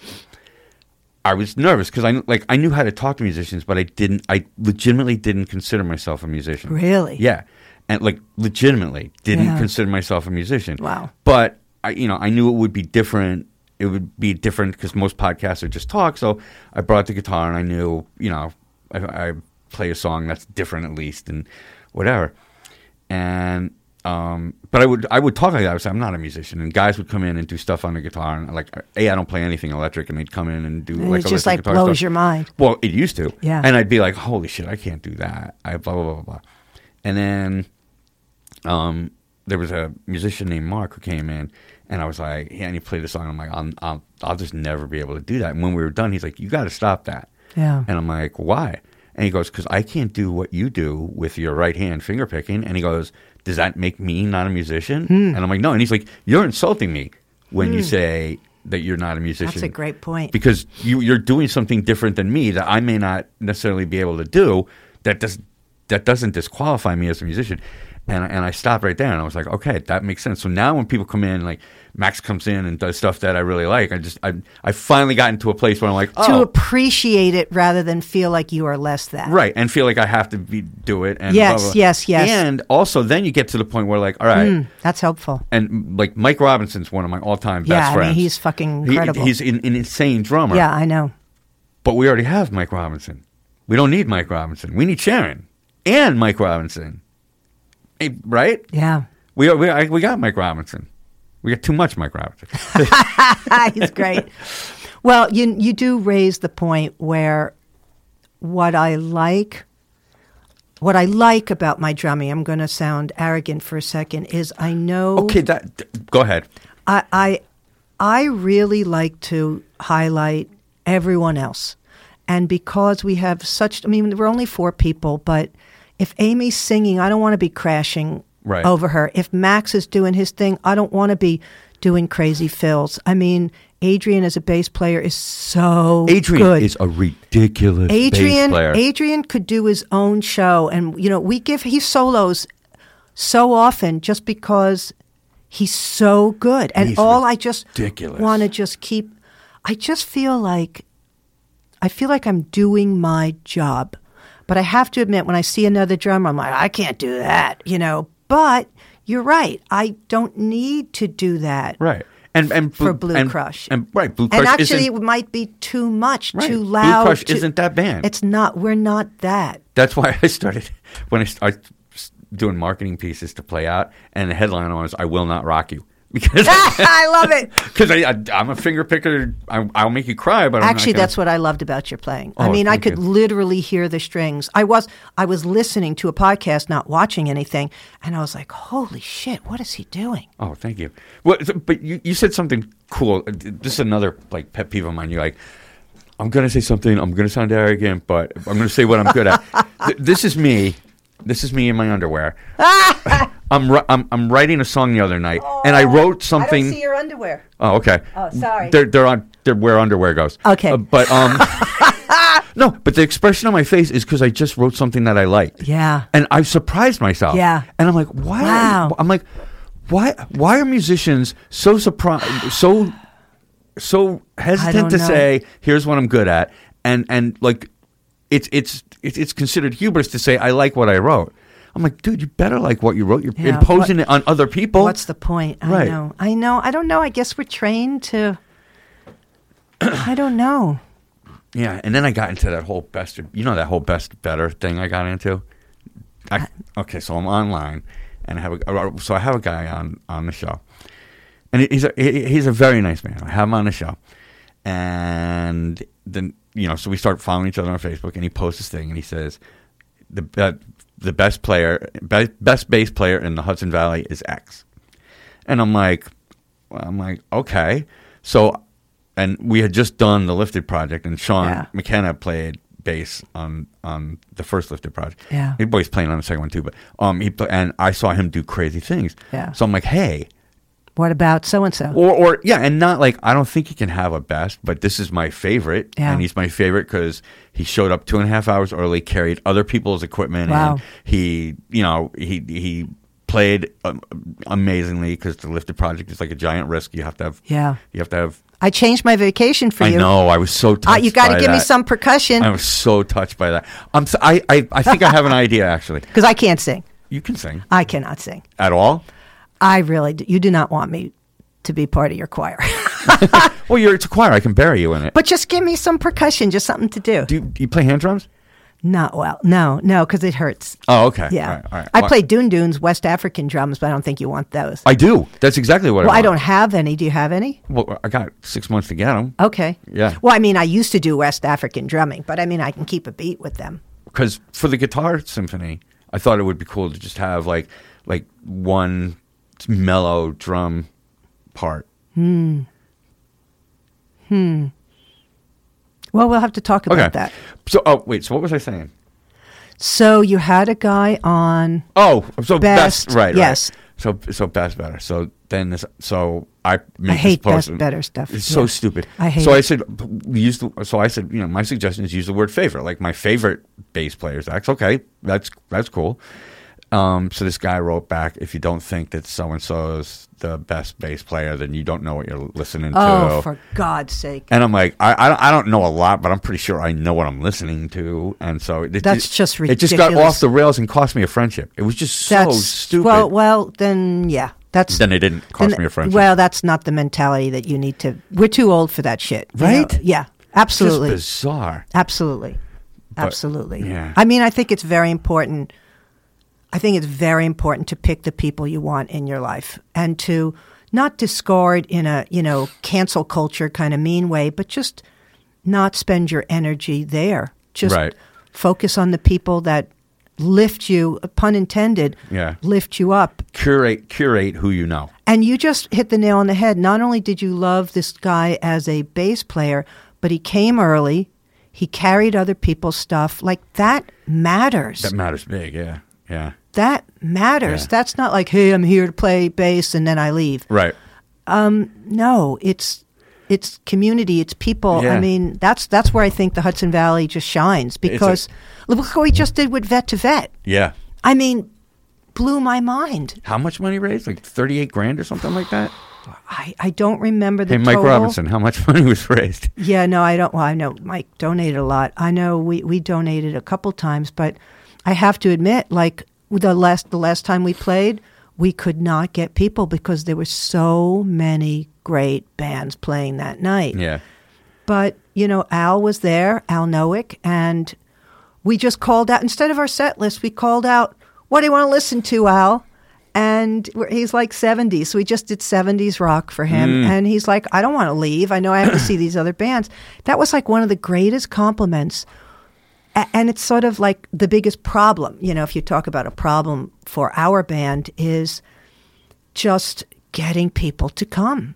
I was nervous because I knew how to talk to musicians, but I legitimately didn't consider myself a musician. Really? Yeah. And legitimately didn't consider myself a musician. Wow. But I knew it would be different. It would be different because most podcasts are just talk. So I brought the guitar and I knew, I play a song that's different at least and whatever. And but I would talk like that. I would say I'm not a musician, and guys would come in and do stuff on the guitar, and I don't play anything electric, and they'd come in and do and it just blows stuff. your mind. Well, it used to, yeah. And I'd be like, holy shit, I can't do that. I blah blah blah blah, and then there was a musician named Mark who came in, and I was like, yeah, and he played the song. I'm like, I'll just never be able to do that. And when we were done, he's like, you got to stop that. Yeah. And I'm like, why? And he goes, because I can't do what you do with your right hand finger picking. And he goes, does that make me not a musician? And I'm like, no. And he's like, you're insulting me when you say that you're not a musician. That's a great point. Because you're doing something different than me that I may not necessarily be able to do. That doesn't disqualify me as a musician. And I stopped right there, and I was like, okay, that makes sense. So now when people come in, like Max comes in and does stuff that I really like, I finally got into a place where I'm like, oh. To appreciate it rather than feel like you are less than. Right, and feel like I have to do it. And yes, blah, blah. yes. And also then you get to the point where like, all right. That's helpful. And like Mike Robinson's one of my all-time best friends. Yeah, he's fucking incredible. He's an insane drummer. Yeah, I know. But we already have Mike Robinson. We don't need Mike Robinson. We need Sharon and Mike Robinson. Right? Yeah. We got Mike Robinson. We got too much Mike Robinson. He's great. Well, you do raise the point where what I like about my drumming, I'm going to sound arrogant for a second, is I know... Okay, go ahead. I really like to highlight everyone else. And because we have we're only 4 people, but... If Amy's singing, I don't want to be crashing over her. If Max is doing his thing, I don't want to be doing crazy fills. I mean, Adrian as a bass player is so good. Adrian is a ridiculous bass player. Adrian could do his own show. And, he solos so often just because he's so good. And I just want to just keep... I feel like I'm doing my job. But I have to admit, when I see another drummer, I'm like, I can't do that, But you're right. I don't need to do that. Right. For Blue Crush. Blue Crush. And actually, it might be too much, too loud. Blue Crush isn't that band. It's not. We're not that. That's why I started, when I started doing marketing pieces to play out, and the headline was, I Will Not Rock You. Because I love it. Because I'm a finger picker. I'll make you cry, but actually, that's what I loved about your playing. I mean, I could literally hear the strings. I was listening to a podcast, not watching anything, and I was like, "Holy shit, what is he doing?" Oh, thank you. Well, but you said something cool. This is another pet peeve of mine. You're like, I'm going to say something. I'm going to sound arrogant, but I'm going to say what I'm good at. This is me. This is me in my underwear. I'm writing a song the other night, and I wrote something. I don't see your underwear. Oh, okay. Oh, sorry. They're where underwear goes. Okay. But no, but the expression on my face is because I just wrote something that I liked. Yeah. And I surprised myself. Yeah. And I'm like, why? Wow. I'm like, why are musicians so surprised, so hesitant to say, here's what I'm good at, and like, it's considered hubris to say I like what I wrote. I'm like, dude, you better like what you wrote. You're imposing it on other people. What's the point? I know. I don't know. I guess we're trained to. I don't know. Yeah, and then I got into that whole that whole best better thing I got into. Okay, so I'm online, and I have a guy on the show, and he's a very nice man. I have him on the show, and then so we start following each other on Facebook, and he posts this thing, and he says the best bass player in the Hudson Valley is X. And I'm like, okay. So, and we had just done the Lifted project, and Sean McKenna played bass on the first Lifted project. Yeah. He's playing on the second one too, but and I saw him do crazy things. Yeah. So I'm like, hey, What about so-and-so? Or yeah, and not like, I don't think he can have a best, but this is my favorite. Yeah. And he's my favorite because he showed up 2.5 hours early, carried other people's equipment. Wow. And he played amazingly, because the Lifted project is like a giant risk. You have to have. I changed my vacation for you. I know. I was so touched. You got to by give me that. some percussion. I was so touched by that. I think I have an idea, actually. Because I can't sing. You can sing. I cannot sing. At all? I really do. You do not want me to be part of your choir. Well, it's a choir. I can bury you in it. But just give me some percussion, just something to do. Do you play hand drums? No, because it hurts. Oh, okay. Yeah. All right. I play Doon West African drums, but I don't think you want those. I do. That's exactly what I want. I don't have any. Do you have any? Well, I got 6 months to get them. Okay. Yeah. Well, I mean, I used to do West African drumming, but I mean, I can keep a beat with them. Because for the guitar symphony, I thought it would be cool to just have like one mellow drum part. Well, we'll have to talk about that. So, wait. So what was I saying? So you had a guy on. Oh, so best, right? Yes. Right. So best better. So then I hate best better stuff. It's so stupid. I hate. So it. I said, my suggestion is use the word favorite. Like, my favorite bass player is X. Okay, that's cool. So this guy wrote back, if you don't think that so-and-so is the best bass player, then you don't know what you're listening to. Oh, for God's sake. And I'm like, I don't know a lot, but I'm pretty sure I know what I'm listening to. And so that's just ridiculous. It just got off the rails and cost me a friendship. It was just so stupid. Well, then, yeah. Then it didn't cost me a friendship. Well, that's not the mentality that you need to. We're too old for that shit. Right? Yeah, absolutely. It's just bizarre. Absolutely. But, absolutely. Yeah. I mean, I think it's very important. I think it's very important to pick the people you want in your life and to not discard in a, cancel culture kind of mean way, but just not spend your energy there. Just focus on the people that lift you, pun intended, lift you up. Curate who you know. And you just hit the nail on the head. Not only did you love this guy as a bass player, but he came early. He carried other people's stuff. Like, that matters. That matters big, yeah. Yeah. That matters. Yeah. That's not like, hey, I'm here to play bass and then I leave. Right. No, it's community. It's people. Yeah. I mean, that's where I think the Hudson Valley just shines, because look what we just did with Vet to Vet. Yeah. I mean, blew my mind. How much money raised? Like $38,000 or something like that? I don't remember the total. Mike Robinson, how much money was raised? Yeah, no, I don't. Well, I know Mike donated a lot. I know we donated a couple times, but I have to admit, like, the last time we played, we could not get people because there were so many great bands playing that night. Yeah. But, Al was there, Al Nowick, and we just called out, instead of our set list, we called out, what do you want to listen to, Al? And he's like 70s, so we just did 70s rock for him. And he's like, I don't want to leave. I know I have to see these other bands. That was like one of the greatest compliments. And it's sort of like the biggest problem, if you talk about a problem for our band, is just getting people to come.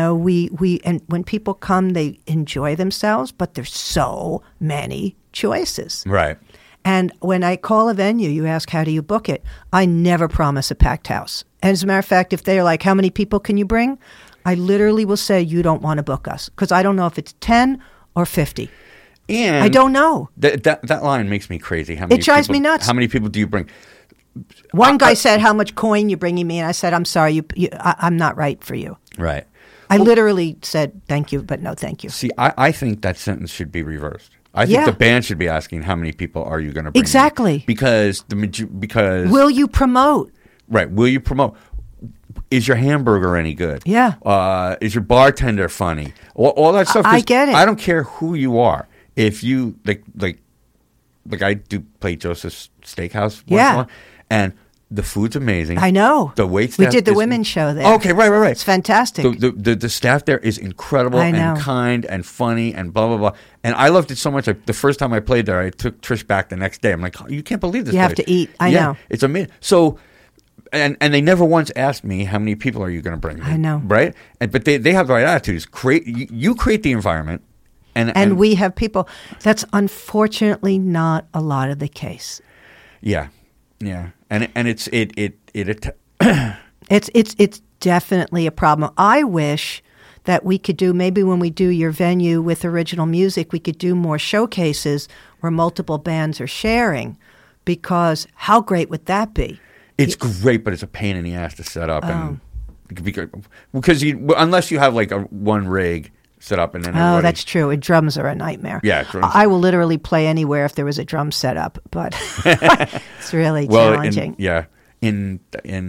And when people come, they enjoy themselves, but there's so many choices. Right. And when I call a venue, you ask, how do you book it? I never promise a packed house. And as a matter of fact, if they're like, how many people can you bring? I literally will say, you don't want to book us, because I don't know if it's 10 or 50. And I don't know. That line makes me crazy. It drives me nuts. How many people do you bring? One guy said, how much coin you bringing me? And I said, I'm sorry, I'm not right for you. Right. I literally said, thank you, but no thank you. See, I think that sentence should be reversed. I think the band should be asking, how many people are you going to bring? Exactly. Because will you promote? Right. Will you promote? Is your hamburger any good? Yeah. Is your bartender funny? All that stuff. I get it. I don't care who you are. If you like I do play Joseph's Steakhouse once in a while, and the food's amazing. I know. The wait staff. We did the women's show there. Okay, right. It's fantastic. The staff there is incredible and kind and funny and blah, blah, blah. And I loved it so much. The first time I played there, I took Trish back the next day. I'm like, oh, you can't believe this. You have to eat. I know. It's amazing. So, and they never once asked me, how many people are you going to bring? I know. Right? But they have the right attitude. You create the environment. And we have people. That's unfortunately not a lot of the case. Yeah. And it's definitely a problem. I wish that we could do, maybe when we do your venue with original music, we could do more showcases where multiple bands are sharing, because how great would that be? It's great, but it's a pain in the ass to set up. Because unless you have like one rig set up and then everybody... that's true. And drums are a nightmare. Yeah, drums. I will literally play anywhere if there was a drum set up, but it's really challenging. In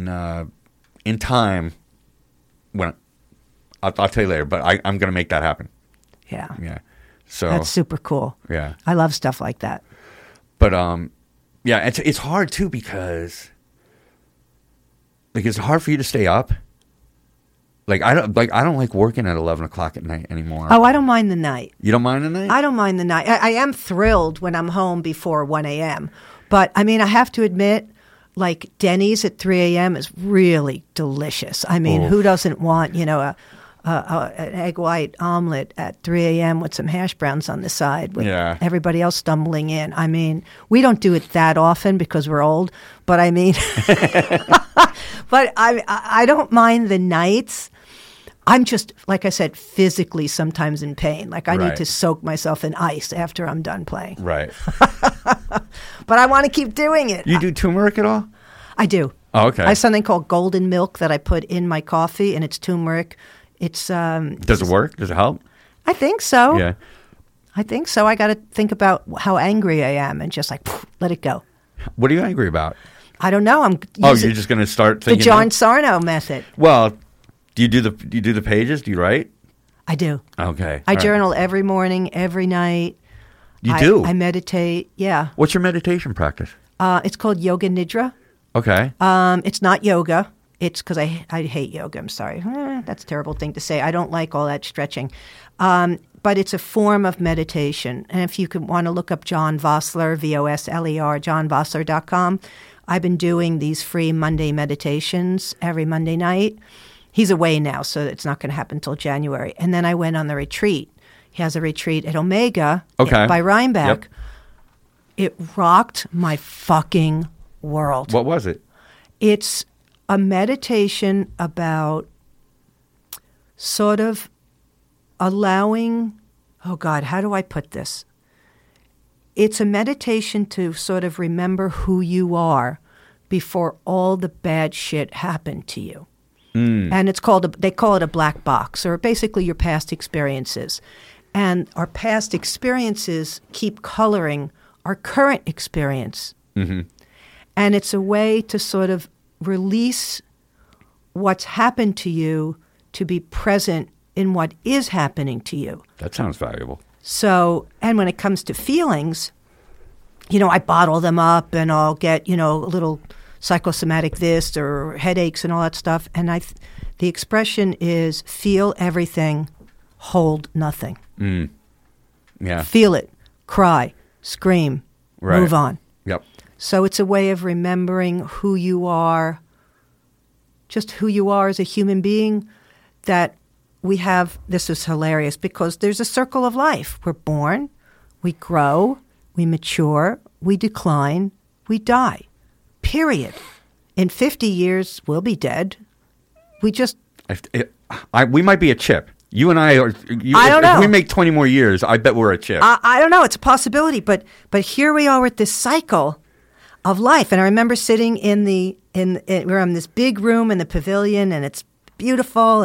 time, when I'll tell you later, but I'm going to make that happen. Yeah. So that's super cool. Yeah, I love stuff like that. But it's hard too because it's hard for you to stay up. I don't like working at 11 o'clock at night anymore. Oh, I don't mind the night. You don't mind the night? I don't mind the night. I am thrilled when I'm home before 1 a.m. But I mean, I have to admit, like Denny's at 3 a.m. is really delicious. I mean, who doesn't want, an egg white omelet at 3 a.m. with some hash browns on the side with everybody else stumbling in? I mean, we don't do it that often because we're old, but I mean, but I don't mind the nights. I'm just, like I said, physically sometimes in pain. Like I need to soak myself in ice after I'm done playing. Right. But I want to keep doing it. You do turmeric at all? I do. Oh, okay. I have something called golden milk that I put in my coffee, and it's turmeric. It's Does it work? Does it help? I think so. Yeah. I think so. I got to think about how angry I am and just let it go. What are you angry about? I don't know. You're just going to start thinking the John Sarno method. Well, do you do the pages? Do you write? I do. Okay. I journal every morning, every night. You do? I meditate. Yeah. What's your meditation practice? It's called Yoga Nidra. Okay. It's not yoga. It's because I hate yoga. I'm sorry. That's a terrible thing to say. I don't like all that stretching. But it's a form of meditation. And if you want to look up John Vossler, VOSLER, johnvossler.com, I've been doing these free Monday meditations every Monday night. He's away now, so it's not going to happen until January. And then I went on the retreat. He has a retreat at Omega by Rhinebeck. Yep. It rocked my fucking world. What was it? It's a meditation about sort of allowing, oh God, how do I put this? It's a meditation to sort of remember who you are before all the bad shit happened to you. And they call it a black box, or basically your past experiences. And our past experiences keep coloring our current experience. Mm-hmm. And it's a way to sort of release what's happened to you to be present in what is happening to you. That sounds valuable. So, and when it comes to feelings, I bottle them up and I'll get, a little psychosomatic this or headaches and all that stuff. And the expression is feel everything, hold nothing. Yeah. Feel it, cry, scream, move on. Yep. So it's a way of remembering who you are, just who you are as a human being, that we have, this is hilarious, because there's a circle of life. We're born, we grow, we mature, we decline, we die. Period. In 50 years, we'll be dead. We just... we might be a chip. You and I are... I don't know. If we make 20 more years, I bet we're a chip. I don't know. It's a possibility. But here we are with this cycle of life. And I remember sitting we're in this big room in the pavilion, and it's beautiful.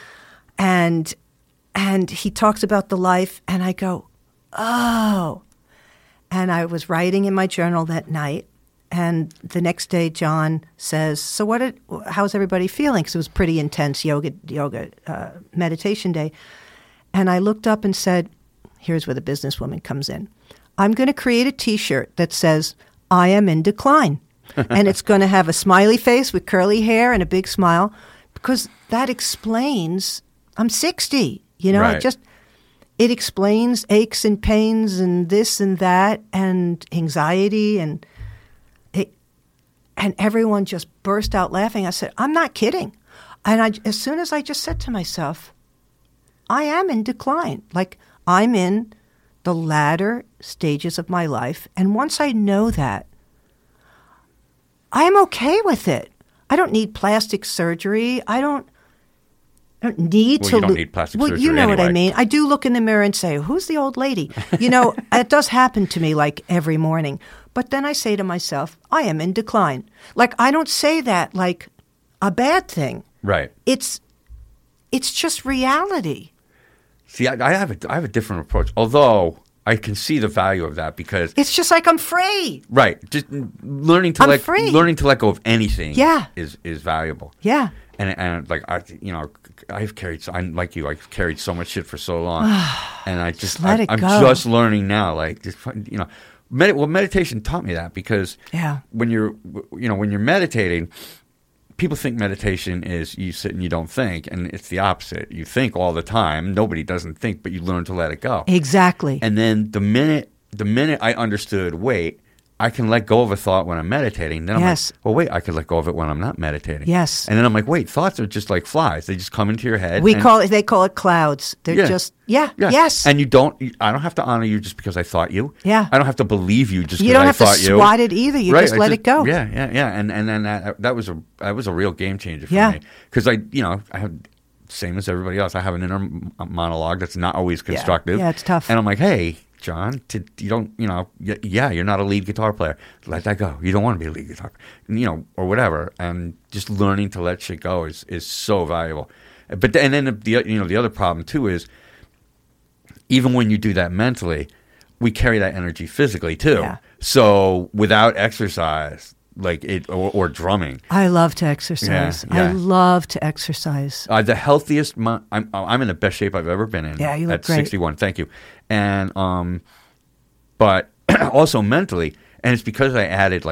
And he talks about the life, and I go, oh. And I was writing in my journal that night. And the next day, John says, "So how's everybody feeling?" Because it was pretty intense yoga meditation day. And I looked up and said, here's where the businesswoman comes in. I'm going to create a T-shirt that says, "I am in decline." And it's going to have a smiley face with curly hair and a big smile, because that explains I'm 60. Right. It explains aches and pains and this and that and anxiety and everyone just burst out laughing. I said, I'm not kidding. And as soon as I just said to myself, I am in decline. Like, I'm in the latter stages of my life. And once I know that, I am okay with it. I don't need plastic surgery. I don't I don't need Well, to. you don't need plastic well, surgery you know what I anyway. mean. I do look in the mirror and say, "Who's the old lady?" You know, it does happen to me like every morning. But then I say to myself, "I am in decline." Like I don't say that like a bad thing. Right. It's just reality. See, I have a different approach. Although I can see the value of that because It's just like I'm free. right, just learning to I'm free. learning to let go of anything. Yeah. is valuable. Yeah. And like I've carried. I'm like you. I've carried so much shit for so long, and I just let it I'm go. just learning now. Like meditation taught me that because Yeah. when you're meditating, people think meditation is you sit and you don't think, and it's the opposite. You think all the time. Nobody doesn't think, but you learn to let it go. Exactly. And then the minute I understood, wait, I can let go of a thought when I'm meditating. Then I'm Yes. like, well, wait, I can let go of it when I'm not meditating. Yes. And then I'm like, wait, thoughts are just like flies. They just come into your head. They and- call it clouds. They're Yeah. just yeah. Yeah. Yes. And I don't have to honor you just because I thought you. Yeah. I don't have to believe you just you because don't I have to thought you. swat it either. You Right, just I let it go. Yeah. And then that was a real game changer for Yeah. me because I have same as everybody else. I have an inner monologue that's not always constructive. Yeah, it's tough. And I'm like, hey, John, you don't, you're not a lead guitar player. Let that go. You don't want to be a lead guitar, or whatever. And just learning to let shit go is so valuable. But then the other problem too is even when you do that mentally, we carry that energy physically too. Yeah. So without exercise, like or drumming, I love to exercise. Yeah. I love to exercise. the healthiest. I'm in the best shape I've ever been in. Yeah, you look at great. 61. Thank you. And but also mentally, and it's because I added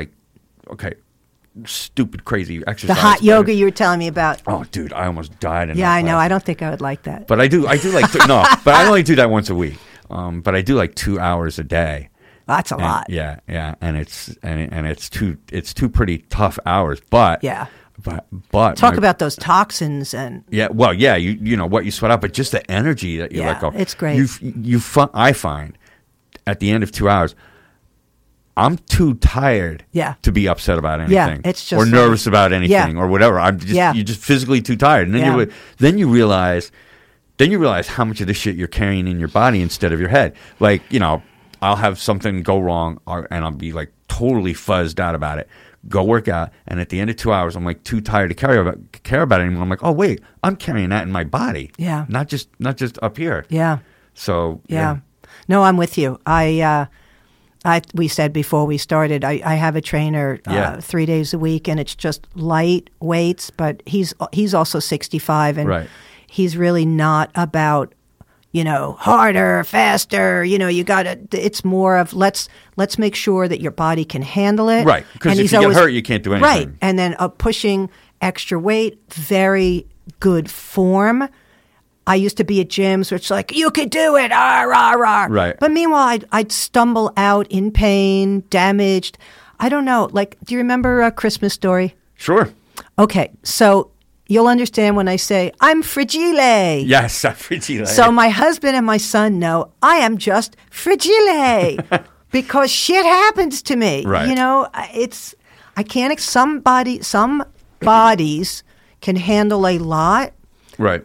stupid crazy exercise. The hot yoga you were telling me about. Oh, dude, I almost died in Yeah, that I know. class. I don't think I would like that. But I do like no. But I only do that once a week. But I do like 2 hours a day. That's a And- lot. Yeah, and it's two pretty tough hours. But Yeah. but Talk about those toxins and yeah. Well, yeah. You know what you sweat out, but just the energy that you Yeah, let go. it's great. I find at the end of 2 hours, I'm too tired. Yeah. To be upset about anything. Yeah, it's just or like- nervous about anything Yeah. or whatever. You're just physically too tired, and then Yeah. then you realize how much of this shit you're carrying in your body instead of your head. Like, I'll have something go wrong and I'll be like totally fuzzed out about it. Go work out, and at the end of 2 hours, I'm like too tired to care about it anymore. I'm like, oh wait, I'm carrying that in my body. Yeah. Not just up here. yeah. So Yeah. No, I'm with you. We said before we started, I have a trainer Yeah. 3 days a week, and it's just light weights. But he's also 65, and Right. he's really not about harder, faster. You got to. It's more of let's make sure that your body can handle it. Right, because And if he's you get always- hurt, you can't do anything. Right, and then pushing extra weight, very good form. I used to be at gyms where it's like, you could do it, rah, rah, rah. Right. But meanwhile, I'd stumble out in pain, damaged. I don't know. Like, do you remember A Christmas Story? Sure. Okay, so you'll understand when I say, I'm fragile. Yes, I'm fragile. So my husband and my son know I am just fragile because shit happens to me. Right. I can't, some bodies can handle a lot. Right.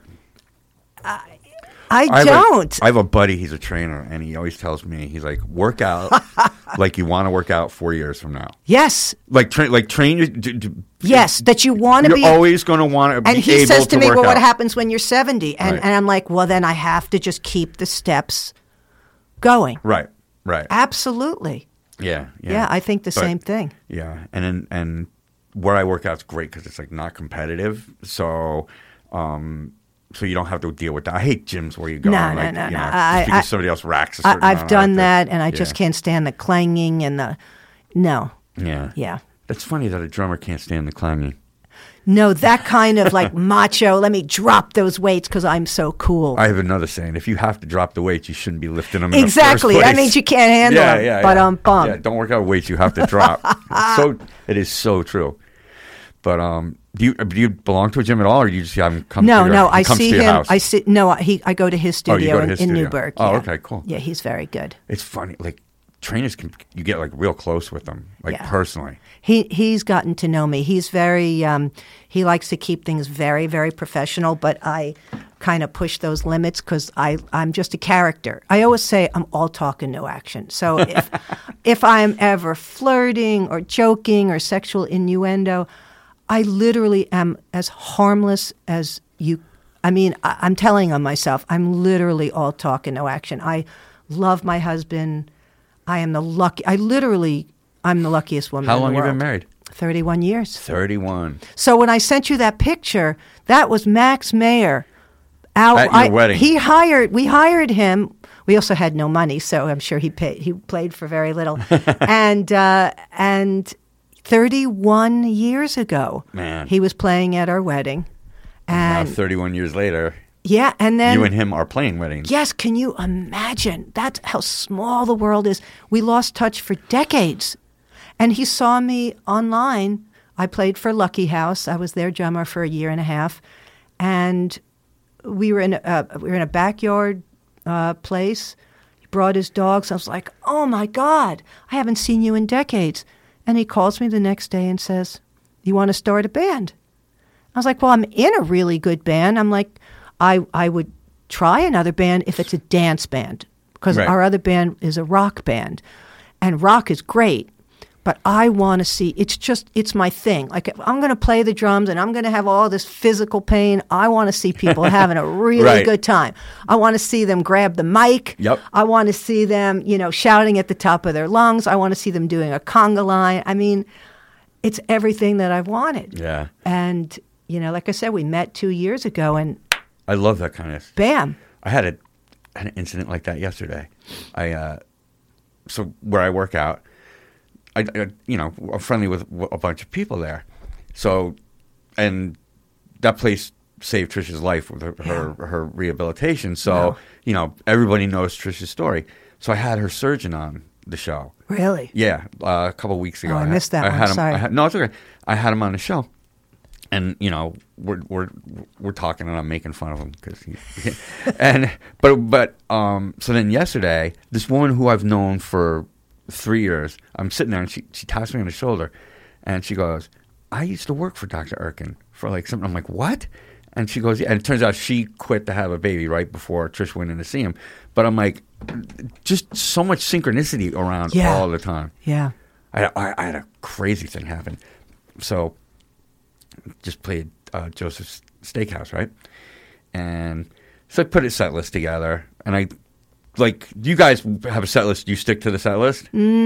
I don't. I have a buddy. He's a trainer, and he always tells me, he's like, work out like you want to work out 4 years from now. Yes. Like train your. Yes, that you want to be. You're always going to want to be and able he says to me, work well, what out. happens when you're 70? And, Right. and I'm like, well, then I have to just keep the steps going. Right. Absolutely. Yeah. Yeah, I think the But- same thing. Yeah, and where I work out's great because it's like not competitive, so you don't have to deal with that. I hate gyms where you go No, and no. just because somebody else racks a certain I've amount, done I that, have to- and I just yeah. can't stand the clanging and the. No. Yeah. Yeah. That's funny that a drummer can't stand the clanging. No, that kind of like macho, let me drop those weights because I'm so cool. I have another saying: if you have to drop the weights, you shouldn't be lifting them. Exactly. In the first That place. means you can't handle them. Yeah. But Yeah, don't work out weights you have to drop. It is so true. But do you belong to a gym at all, or do you just have him come? No, to no. he I comes see to your him. house? I go to his Oh, you studio go to his in studio. Newburgh. Oh, yeah. okay, cool. Yeah, he's very good. It's funny, like trainers you get like real close with them, like personally. He's gotten to know me. He's very he likes to keep things very, very professional, but I kind of push those limits because I'm just a character. I always say I'm all talk and no action. So if I'm ever flirting or joking or sexual innuendo, I literally am as harmless as you. I mean, I'm telling on myself. I'm literally all talk and no action. I love my husband. I'm the luckiest woman. How long in the have you world. been married? 31 years. 31. So when I sent you that picture, that was Max Mayer. At your wedding. We hired him. We also had no money, so I'm sure he played for very little. and 31 years ago, man, he was playing at our wedding. And now 31 years later. Yeah, and then you and him are playing weddings. Yes, can you imagine? That's how small the world is. We lost touch for decades. And he saw me online. I played for Lucky House. I was their drummer for a year and a half. And we were in a backyard place. He brought his dogs. I was like, oh, my God, I haven't seen you in decades. And he calls me the next day and says, you want to start a band? I was like, well, I'm in a really good band. I'm like, I would try another band if it's a dance band because our other band is a rock band. And rock is great, but I want to see, it's my thing. Like, if I'm going to play the drums and I'm going to have all this physical pain, I want to see people having a really good time. I want to see them grab the mic. Yep. I want to see them, shouting at the top of their lungs. I want to see them doing a conga line. I mean, it's everything that I've wanted. Yeah. And, like I said, we met 2 years ago and I love that kind of. Bam! I had an incident like that yesterday. So where I work out, I'm friendly with a bunch of people there. So, and that place saved Trisha's life with her rehabilitation. So, everybody knows Trisha's story. So I had her surgeon on the show. Really? Yeah, a couple of weeks ago. Oh, I missed that one. Sorry. No, it's okay. I had him on the show. And we're talking, and I'm making fun of him because so then yesterday, this woman who I've known for 3 years, I'm sitting there and she taps me on the shoulder, and she goes, "I used to work for Dr. Erkin for like something." I'm like, "What?" And she goes, "Yeah." And it turns out she quit to have a baby right before Trish went in to see him. But I'm like, just so much synchronicity around all the time. Yeah, I had a crazy thing happen. So. Just played Joseph's Steakhouse, right? And so I put a set list together, and I you guys have a set list. Do you stick to the set list?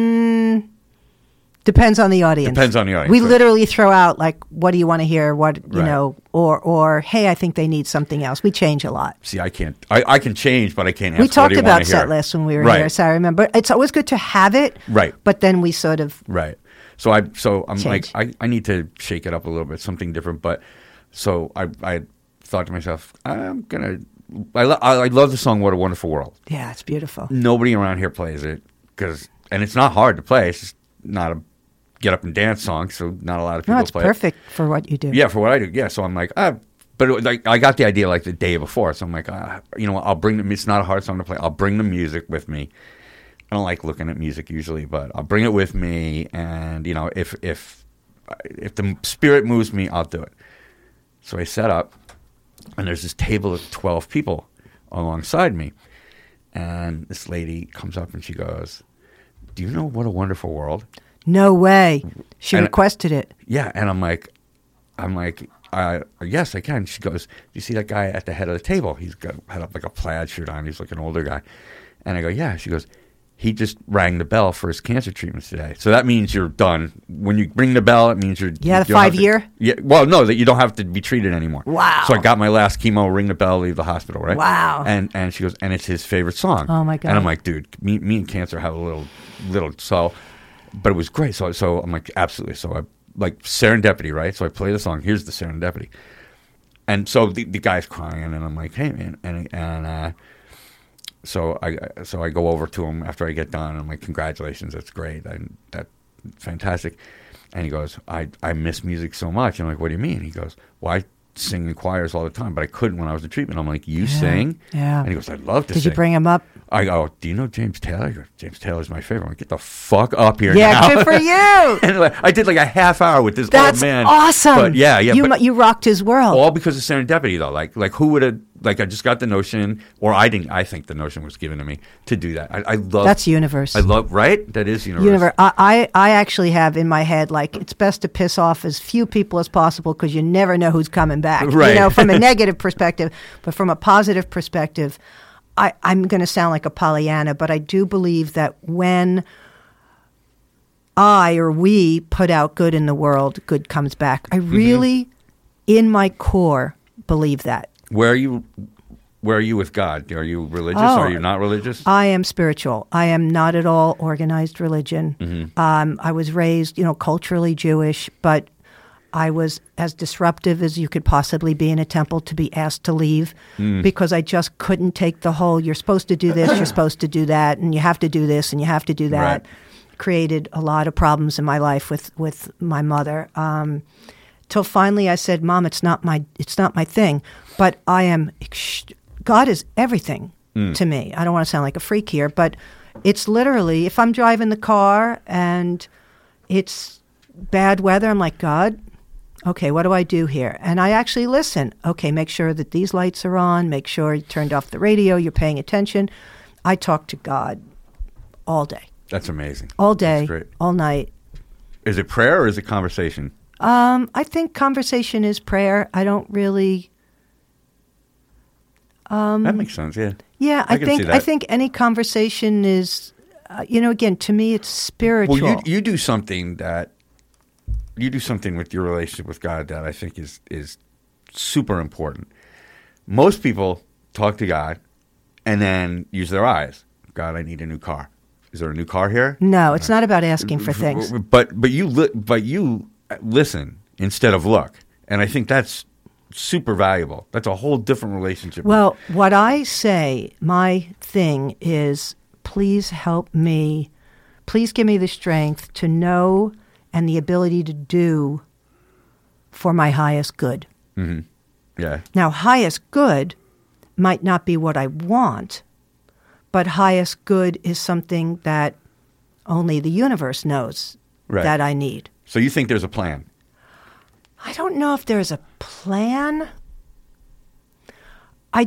Depends on the audience. Depends on the audience. We literally throw out what do you want to hear? What or hey, I think they need something else. We change a lot. See, I can't. I can change, but I can't. We talked about set lists when we were here, so I remember. It's always good to have it, right? But then we sort of So I'm change. like, I need to shake it up a little bit, something different. But so I thought to myself, I love the song "What a Wonderful World." Yeah, it's beautiful. Nobody around here plays it and it's not hard to play. It's just not a get up and dance song, so not a lot of people play it. No, it's perfect for what you do. Yeah, for what I do. Yeah, so I'm like, but I got the idea like the day before, so I'm like, I'll bring them. It's not a hard song to play. I'll bring the music with me. I don't like looking at music usually, but I'll bring it with me, and if the spirit moves me, I'll do it. So I set up, and there's this table of 12 people alongside me, and this lady comes up and she goes, "Do you know What a Wonderful World?" No way. She requested it. Yeah, and I'm like, yes, I can. She goes, "Do you see that guy at the head of the table? He's had like a plaid shirt on. He's like an older guy." And I go, "Yeah." She goes, "He just rang the bell for his cancer treatments today." So that means you're done. When you ring the bell, it means you're... Yeah, the 5 year? Yeah, well, no, that you don't have to be treated anymore. Wow. So I got my last chemo, ring the bell, leave the hospital, right? Wow. And she goes, and it's his favorite song. Oh, my God. And I'm like, dude, me and cancer have a little, so... But it was great. So I'm like, absolutely. So I, like, serendipity, right? So I play the song. Here's the serendipity. And so the guy's crying, and I'm like, "Hey, man." So I go over to him after I get done. I'm like, "Congratulations, that's great. That's fantastic." And he goes, I miss music so much. And I'm like, "What do you mean?" He goes, "Well, sing in choirs all the time, but I couldn't when I was in treatment. I'm like, you sing? Yeah. And he goes, I'd love to sing. Did you bring him up? I go, do you know James Taylor? He goes, James Taylor's my favorite. I'm like, get the fuck up here Yeah, now. good for you. And I did like a half hour with this That's old man. awesome. But yeah. You rocked his world. All because of serendipity, though. Like who would have? Like I just got the notion, or I didn't. I think the notion was given to me to do that. I love. That's universe. I love. Right. That is universe. I actually have in my head like it's best to piss off as few people as possible because you never know who's coming back. Right. You know, from a negative perspective, but from a positive perspective, I'm going to sound like a Pollyanna, but I do believe that when I or we put out good in the world, good comes back. I really, in my core, believe that. Where are you with God? Are you religious? Oh, Are you not religious? I am spiritual. I am not at all organized religion. I was raised, culturally Jewish, but I was as disruptive as you could possibly be in a temple to be asked to leave because I just couldn't take the whole, you're supposed to do this, you're supposed to do that, and you have to do this, and you have to do that. Right. Created a lot of problems in my life with my mother. Till finally I said, Mom, it's not my thing, but God is everything to me. I don't want to sound like a freak here, but it's literally, if I'm driving the car and it's bad weather, I'm like, God, okay, what do I do here? And I actually listen. Okay, make sure that these lights are on, make sure you turned off the radio, you're paying attention. I talk to God all day. That's amazing. All day, all night. Is it prayer or is it conversation? I think conversation is prayer. I don't really. That makes sense. Yeah. Yeah, I think any conversation is, again, to me, it's spiritual. Well, you do something with your relationship with God that I think is super important. Most people talk to God and then use their eyes. God, I need a new car. Is there a new car here? No, it's not about asking for things. But you listen instead of look, and I think that's super valuable. That's a whole different relationship. Well, what I say, my thing is, please help me. Please give me the strength to know and the ability to do for my highest good. Mm-hmm. Yeah. Now, highest good might not be what I want, but highest good is something that only the universe knows that I need. So you think there's a plan? I don't know if there's a plan. I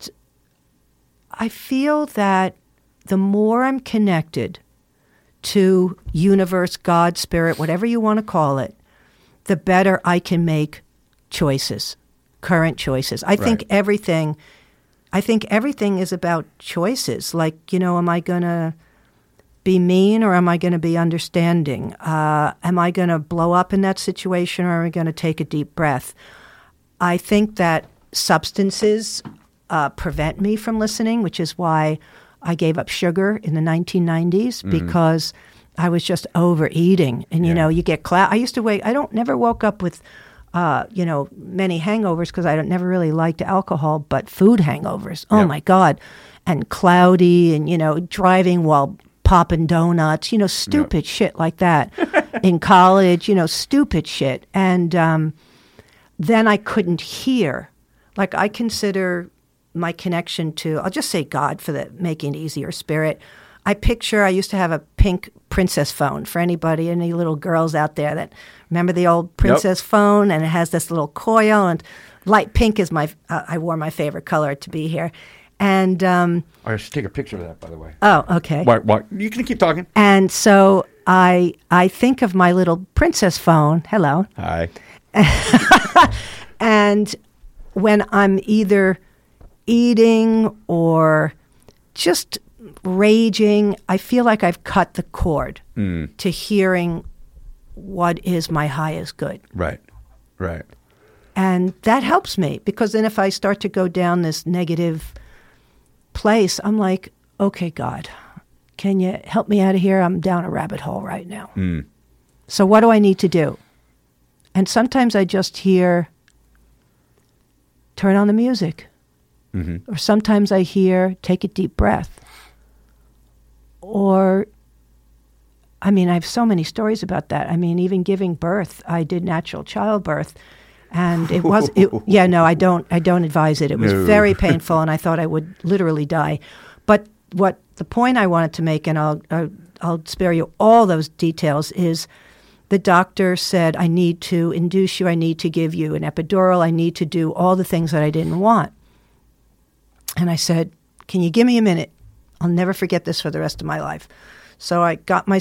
feel that the more I'm connected to universe, God, spirit, whatever you want to call it, the better I can make choices, current choices. I think everything is about choices. Like, am I going to be mean or am I going to be understanding? Am I going to blow up in that situation or am I going to take a deep breath? I think that substances prevent me from listening, which is why I gave up sugar in the 1990s because I was just overeating. And, you get I used to never woke up with, many hangovers because I never really liked alcohol, but food hangovers. Oh, my God. And cloudy and, driving while popping donuts, stupid shit like that. In college, stupid shit. And then I couldn't hear. Like I consider my connection to, I'll just say God for the making it easier, spirit. I used to have a pink princess phone for any little girls out there that remember the old princess phone, and it has this little coil, and light pink is I wore my favorite color to be here. And I should take a picture of that, by the way. Oh, okay. What? You can keep talking. And so I think of my little princess phone. Hello. Hi. And when I'm either eating or just raging, I feel like I've cut the cord to hearing what is my highest good. Right. And that helps me because then if I start to go down this negative place, I'm like, okay, God, can you help me out of here? I'm down a rabbit hole right now. So what do I need to do? And sometimes I just hear, turn on the music. Or sometimes I hear, take a deep breath. Or, I have so many stories about that. Even giving birth, I did natural childbirth. And it was, no, I don't advise it. It was very painful, and I thought I would literally die. But what the point I wanted to make, and I'll spare you all those details, is the doctor said, I need to induce you, I need to give you an epidural, I need to do all the things that I didn't want. And I said, can you give me a minute? I'll never forget this for the rest of my life. So I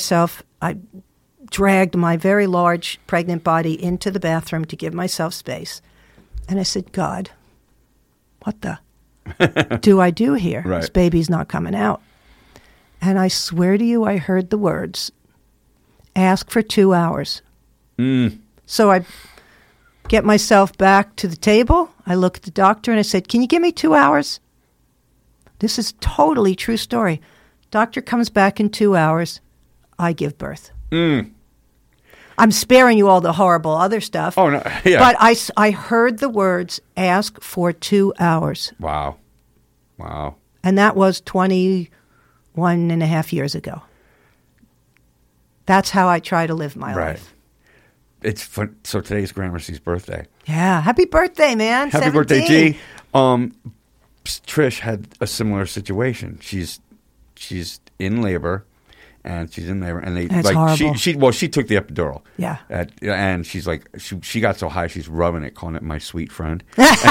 dragged my very large pregnant body into the bathroom to give myself space. And I said, God, what the do I do here? Right. This baby's not coming out. And I swear to you, I heard the words, ask for 2 hours. So I get myself back to the table. I look at the doctor and I said, can you give me 2 hours? This is totally true story. Doctor comes back in 2 hours. I give birth. I'm sparing you all the horrible other stuff. Oh, no. Yeah. But I heard the words, ask for 2 hours. Wow. And that was 21 and a half years ago. That's how I try to live my life. It's fun. So today's Gramercy's birthday. Yeah. Happy birthday, man. Happy 17. birthday, G. Trish had a similar situation. She's in labor, and they That's horrible. She took the epidural. Yeah. And she's like she got so high she's rubbing it, calling it my sweet friend.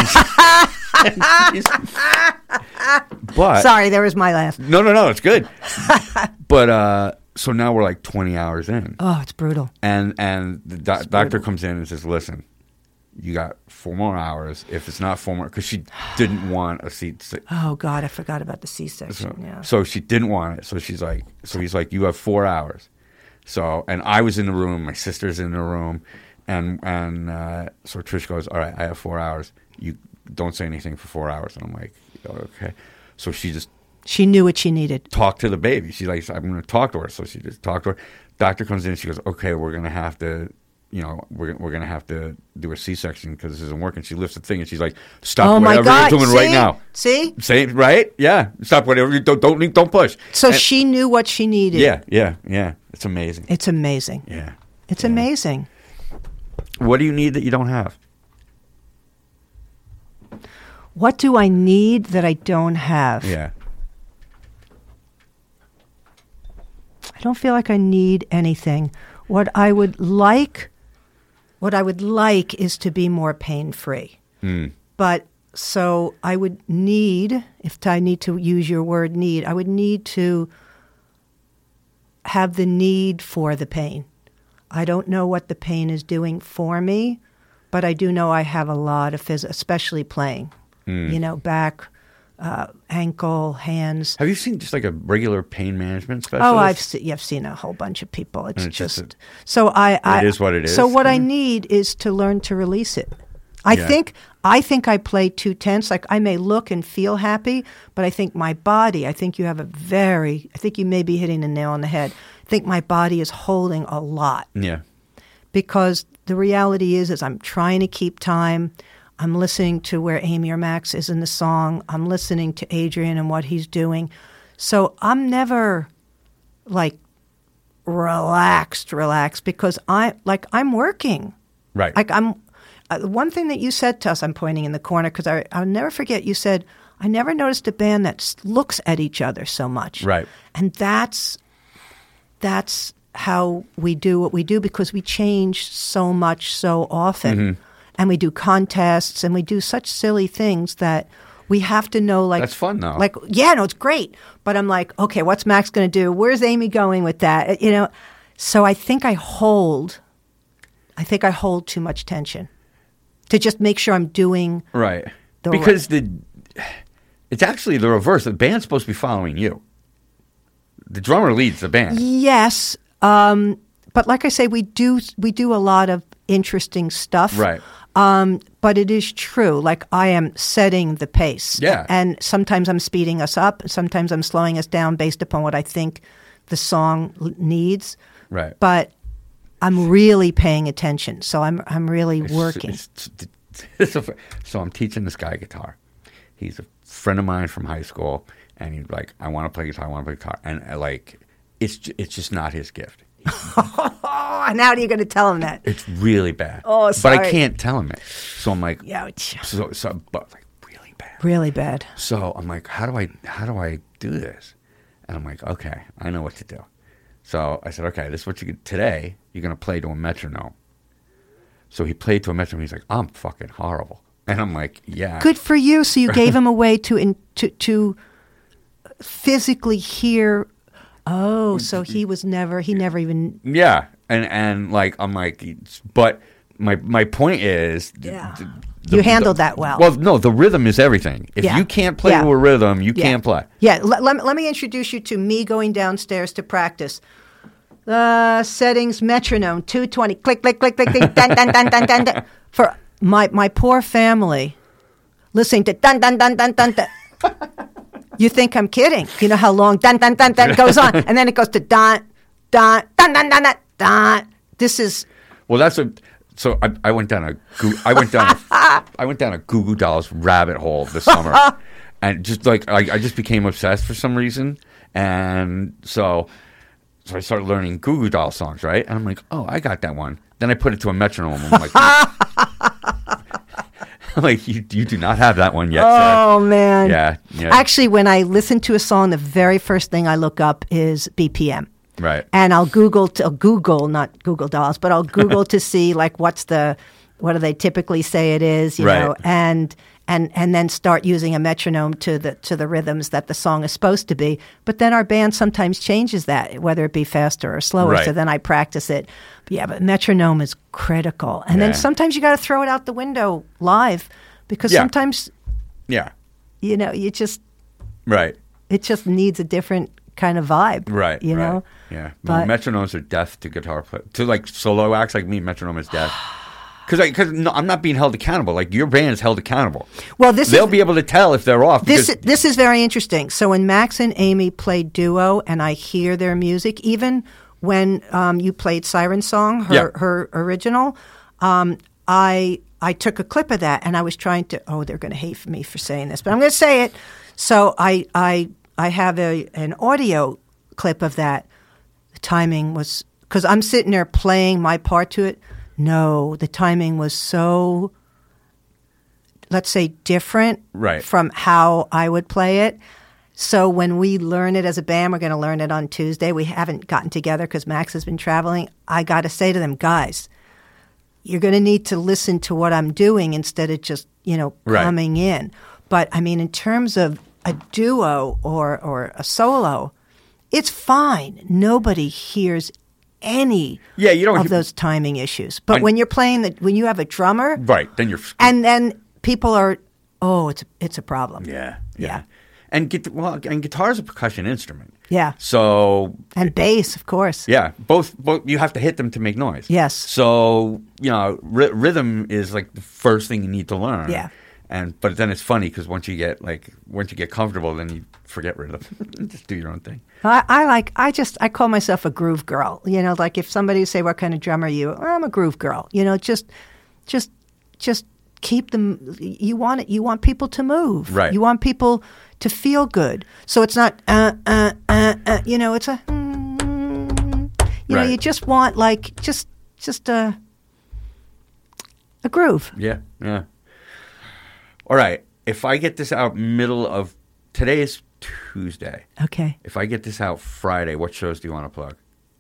But sorry, there was my laugh. No, it's good. But so now we're like 20 hours in. Oh, it's brutal. And the doctor comes in and says, listen, you got 4 more hours. If it's not 4 more, because she didn't want a seat. Oh God, I forgot about the C-section. So she didn't want it. So he's like, you have 4 hours. So, and I was in the room. My sister's in the room, and so Trish goes, all right, I have 4 hours. You don't say anything for 4 hours. And I'm like, okay. So she knew what she needed. Talk to the baby. She's like, I'm going to talk to her. So she just talked to her. Doctor comes in and she goes, okay, we're going to have to. We're going to have to do a C-section because this isn't working. She lifts the thing and she's like, stop whatever you're doing right now. See? Right? Yeah. Stop whatever you don't push. So she knew what she needed. Yeah. It's amazing. It's amazing. Yeah. It's amazing. What do you need that you don't have? What do I need that I don't have? Yeah. I don't feel like I need anything. What I would like is to be more pain-free. But so I would need, if I need to use your word need, I would need to have the need for the pain. I don't know what the pain is doing for me, but I do know I have a lot of especially playing. Back, ankle, hands. Have you seen just like a regular pain management specialist? Oh, I've seen a whole bunch of people. It's just it is what it is. So what I need is to learn to release it. I think I play too tense. Like I may look and feel happy, but I think my body. I think you may be hitting the nail on the head. I think my body is holding a lot. Yeah. Because the reality is I'm trying to keep time. I'm listening to where Amy or Max is in the song. I'm listening to Adrian and what he's doing. So I'm never like relaxed because I'm working. Right. Like one thing that you said to us, I'm pointing in the corner because I'll never forget, you said, I never noticed a band that looks at each other so much. Right. And that's how we do what we do because we change so much so often. Mm-hmm. And we do contests, and we do such silly things that we have to know, like... That's fun, though. Like, yeah, no, it's great. But I'm like, okay, what's Max going to do? Where's Amy going with that? So I think I hold too much tension to just make sure I'm doing... Right. Because it's actually the reverse. The band's supposed to be following you. The drummer leads the band. Yes. But like I say, we do a lot of interesting stuff. Right. But it is true. Like I am setting the pace. Yeah. And sometimes I'm speeding us up. Sometimes I'm slowing us down based upon what I think the song needs. Right. But I'm really paying attention. So I'm really working. So I'm teaching this guy guitar. He's a friend of mine from high school, and he's like, I want to play guitar. And it's just not his gift. And how are you going to tell him that? It's really bad. Oh, sorry. But I can't tell him it. So I'm like, Ouch. but like really bad. Really bad. So I'm like, how do I do this? And I'm like, okay, I know what to do. So I said, okay, this is what today you're going to play to a metronome. So he played to a metronome. He's like, I'm fucking horrible. And I'm like, yeah. Good for you. So you gave him a way to physically hear. Oh, so he never even. Yeah. And like, I'm like, but my point is. Yeah. You handled that well. Well, no, the rhythm is everything. If you can't play to a rhythm, you can't play. Yeah. Let me introduce you to me going downstairs to practice. Settings, metronome, 220, click, click, click, click, click, dun, dun, dun, dun, dun, dun. For my poor family, listening to dun, dun, dun, dun, dun, dun. You think I'm kidding. You know how long dun, dun, dun, dun goes on. And then it goes to dun, dun, dun, dun, dun, dun, dun. This is... Well, so I went down a Goo Goo Dolls rabbit hole this summer. And just like, I just became obsessed for some reason. And so I started learning Goo Goo Dolls songs, right? And I'm like, oh, I got that one. Then I put it to a metronome. I'm like, you do not have that one yet, Oh, sir. man. Yeah. Actually, when I listen to a song, the very first thing I look up is BPM. Right. And I'll Google, not Google Dolls, but I'll Google to see like what do they typically say it is, you know, and then start using a metronome to the rhythms that the song is supposed to be. But then our band sometimes changes that, whether it be faster or slower. Right. So then I practice it. But metronome is critical. And then sometimes you got to throw it out the window live because sometimes, you know, it just needs a different kind of vibe. Right. You know? Yeah. But metronomes are death to guitar play. To like solo acts like me, metronome is death. Because I'm not being held accountable. Like your band is held accountable. Well, they'll be able to tell if they're off. This is very interesting. So when Max and Amy played duo, and I hear their music, even when you played Siren Song, her original, I took a clip of that, and I was trying to. Oh, they're going to hate me for saying this, but I'm going to say it. So I have an audio clip of that. The timing was because I'm sitting there playing my part to it. No, the timing was so, let's say, different from how I would play it. So when we learn it as a band, we're going to learn it on Tuesday. We haven't gotten together because Max has been traveling. I got to say to them, guys, you're going to need to listen to what I'm doing instead of just, coming in. But, I mean, in terms of a duo or a solo, it's fine. Nobody hears any of those timing issues. But when you're playing when you have a drummer, then you're and then people are, it's a problem. Yeah. And guitar is a percussion instrument. Yeah. So and bass, of course. Yeah, both you have to hit them to make noise. Yes. So rhythm is like the first thing you need to learn. Yeah. But then it's funny because once you get comfortable, then you forget rhythm. Just do your own thing. I call myself a groove girl. Like if somebody say, what kind of drummer are you? Well, I'm a groove girl. Just keep them. You want people to move. Right. You want people to feel good. So it's not, it's a, you just want just a groove. Yeah. Yeah. All right. If I get this out today is Tuesday. Okay. If I get this out Friday, what shows do you want to plug?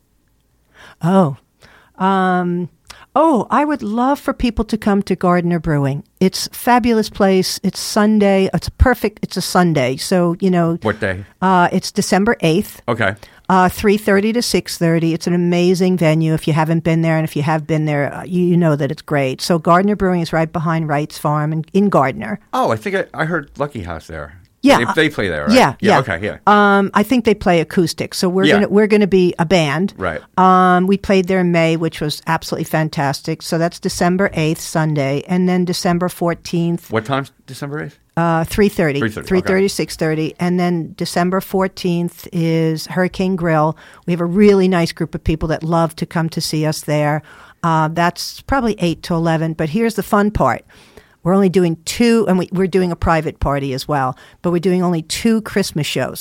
I would love for people to come to Gardner Brewing. It's a fabulous place. It's Sunday. It's a Sunday. So, What day? It's December 8th. Okay. 3:30 to 6:30. It's an amazing venue. If you haven't been there, and if you have been there, you know that it's great. So Gardner Brewing is right behind Wright's Farm in Gardner. Oh, I think I heard Lucky House there. Yeah, they play there, right? Yeah. Okay, yeah. I think they play acoustic, so we're gonna be a band. Right. We played there in May, which was absolutely fantastic. So that's December 8th, Sunday, and then December 14th. What time's December 8th? 3:30 to 6:30, and then December 14th is Hurricane Grill. We have a really nice group of people that love to come to see us there. That's probably 8 to 11. But here's the fun part. We're only doing 2, and we're doing a private party as well, but we're doing only 2 Christmas shows.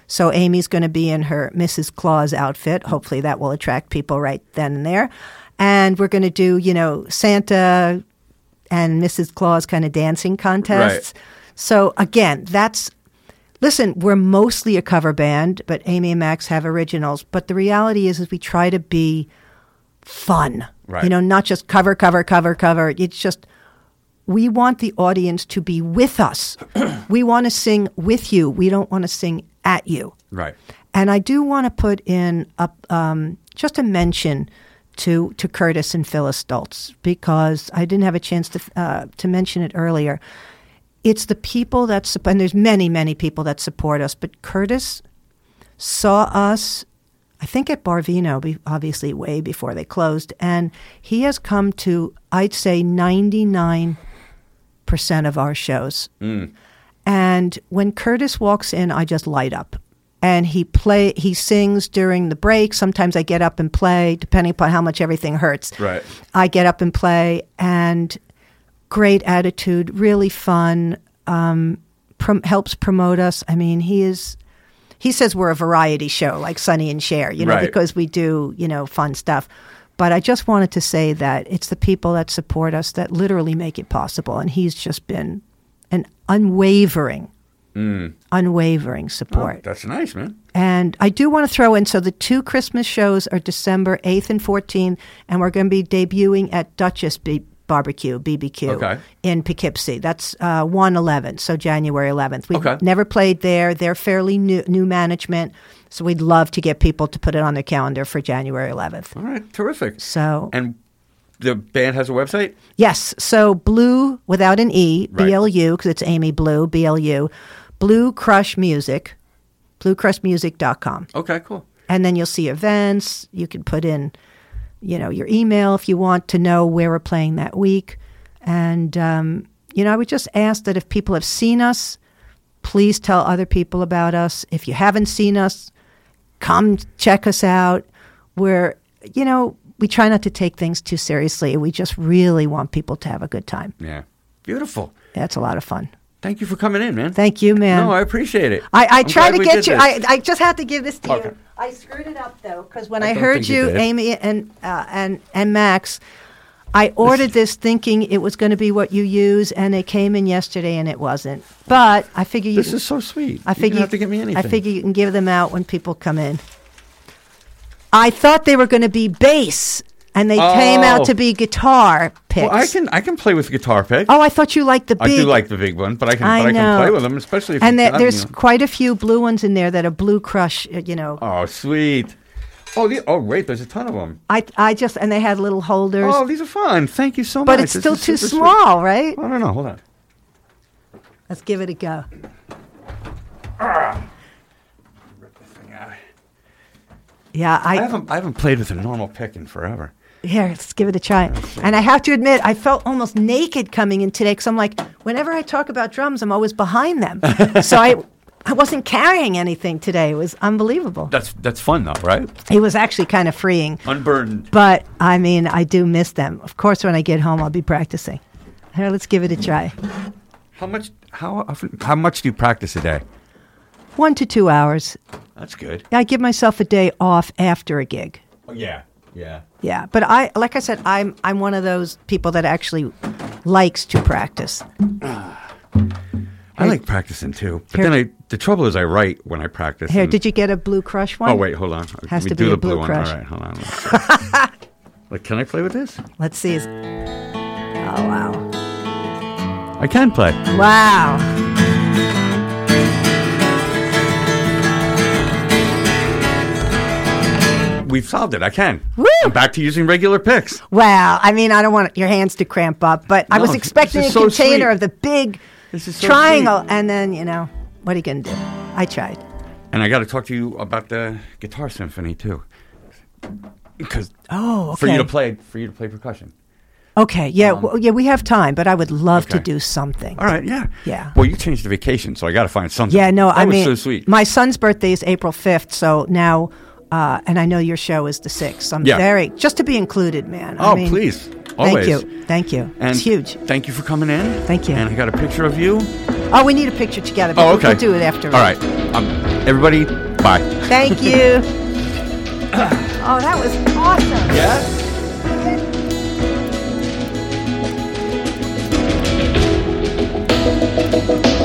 So Amy's going to be in her Mrs. Claus outfit. Hopefully that will attract people right then and there. And we're going to do, Santa and Mrs. Claus kind of dancing contests. Right. So again, listen, we're mostly a cover band, but Amy and Max have originals. But the reality is we try to be fun. Right. Not just cover. It's just, we want the audience to be with us. We want to sing with you. We don't want to sing at you. Right. And I do want to put in just a mention to Curtis and Phyllis Stoltz, because I didn't have a chance to mention it earlier. It's the people that and there's many, many people that support us, but Curtis saw us, I think, at Barvino, obviously way before they closed, and he has come to, I'd say, 99% of our shows. And when Curtis walks in, I just light up. And he sings during the break. Sometimes I get up and play, depending upon how much everything hurts. Right. I get up and play, and great attitude, really fun, helps promote us. I mean, he says we're a variety show, like Sonny and Cher, right. because we do, fun stuff. But I just wanted to say that it's the people that support us that literally make it possible. And he's just been an unwavering support. Oh, that's nice, man. And I do want to throw in, so the 2 Christmas shows are December 8th and 14th, and we're going to be debuting at Duchess Barbecue, BBQ, in Poughkeepsie. That's 1/11, so January 11th. We've never played there. They're fairly new management, so we'd love to get people to put it on their calendar for January 11th. All right, terrific. So, and the band has a website? Yes, so Blue, without an E, right. BLU, because it's Amy Blue, BLU, Blue Crush Music, bluecrushmusic.com. Okay, cool. And then you'll see events. You can put in, your email if you want to know where we're playing that week. And, I would just ask that if people have seen us, please tell other people about us. If you haven't seen us, come check us out. We're, we try not to take things too seriously. We just really want people to have a good time. Yeah. Beautiful. That's a lot of fun. Thank you for coming in, man. Thank you, man. No, I appreciate it. I tried to get you. I just had to give this to you. I screwed it up, though, because when I heard you, Amy and Max, I ordered this thinking it was going to be what you use, and it came in yesterday, and it wasn't. But I figure this is so sweet. I figure you don't have to give me anything. I figure you can give them out when people come in. I thought they were going to be bass, and they came out to be guitar picks. Well, I can play with guitar picks. Oh, I thought you liked the big. I do like the big one, but I can play with them, especially if there's quite a few blue ones in there that are Blue Crush, Oh, sweet. Oh, wait, there's a ton of them. And they had little holders. Oh, these are fun. Thank you so much. But it's still too small, right? I don't know. Hold on. Let's give it a go. Rip this thing out. Yeah, I haven't played with a normal pick in forever. Here, let's give it a try. And I have to admit, I felt almost naked coming in today because I'm like, whenever I talk about drums, I'm always behind them. So I wasn't carrying anything today. It was unbelievable. That's fun, though, right? It was actually kind of freeing. Unburdened. But, I mean, I do miss them. Of course, when I get home, I'll be practicing. Here, let's give it a try. How much do you practice a day? 1 to 2 hours. That's good. I give myself a day off after a gig. Oh, yeah. Yeah, but like I said, I'm one of those people that actually likes to practice. I like practicing too, but then the trouble is I write when I practice. Here, did you get a Blue Crush one? Oh wait, hold on. Has Let me to do be the a Blue one. Crush. All right, hold on. Like, can I play with this? Let's see. Oh wow! I can play. Wow! We've solved it. I can. Woo! I'm back to using regular picks. Wow. I mean, I don't want your hands to cramp up, but I was expecting a container of the big triangle. Sweet. And then, what are you going to do? I tried. And I got to talk to you about the Guitar Symphony, too. Because for you to play percussion. Okay. Yeah. We have time, but I would love to do something. All right. Yeah. Yeah. Well, you changed the vacation, so I got to find something. Yeah. No, that was so sweet. My son's birthday is April 5th, so now... and I know your show is the 6th. I'm very, just to be included, man. Please. Always. Thank you. And it's huge. Thank you for coming in. Thank you. And I got a picture of you Oh, we need a picture together, but okay. we'll do it after. All right. Everybody, bye. Thank you. Oh, that was awesome. Yeah?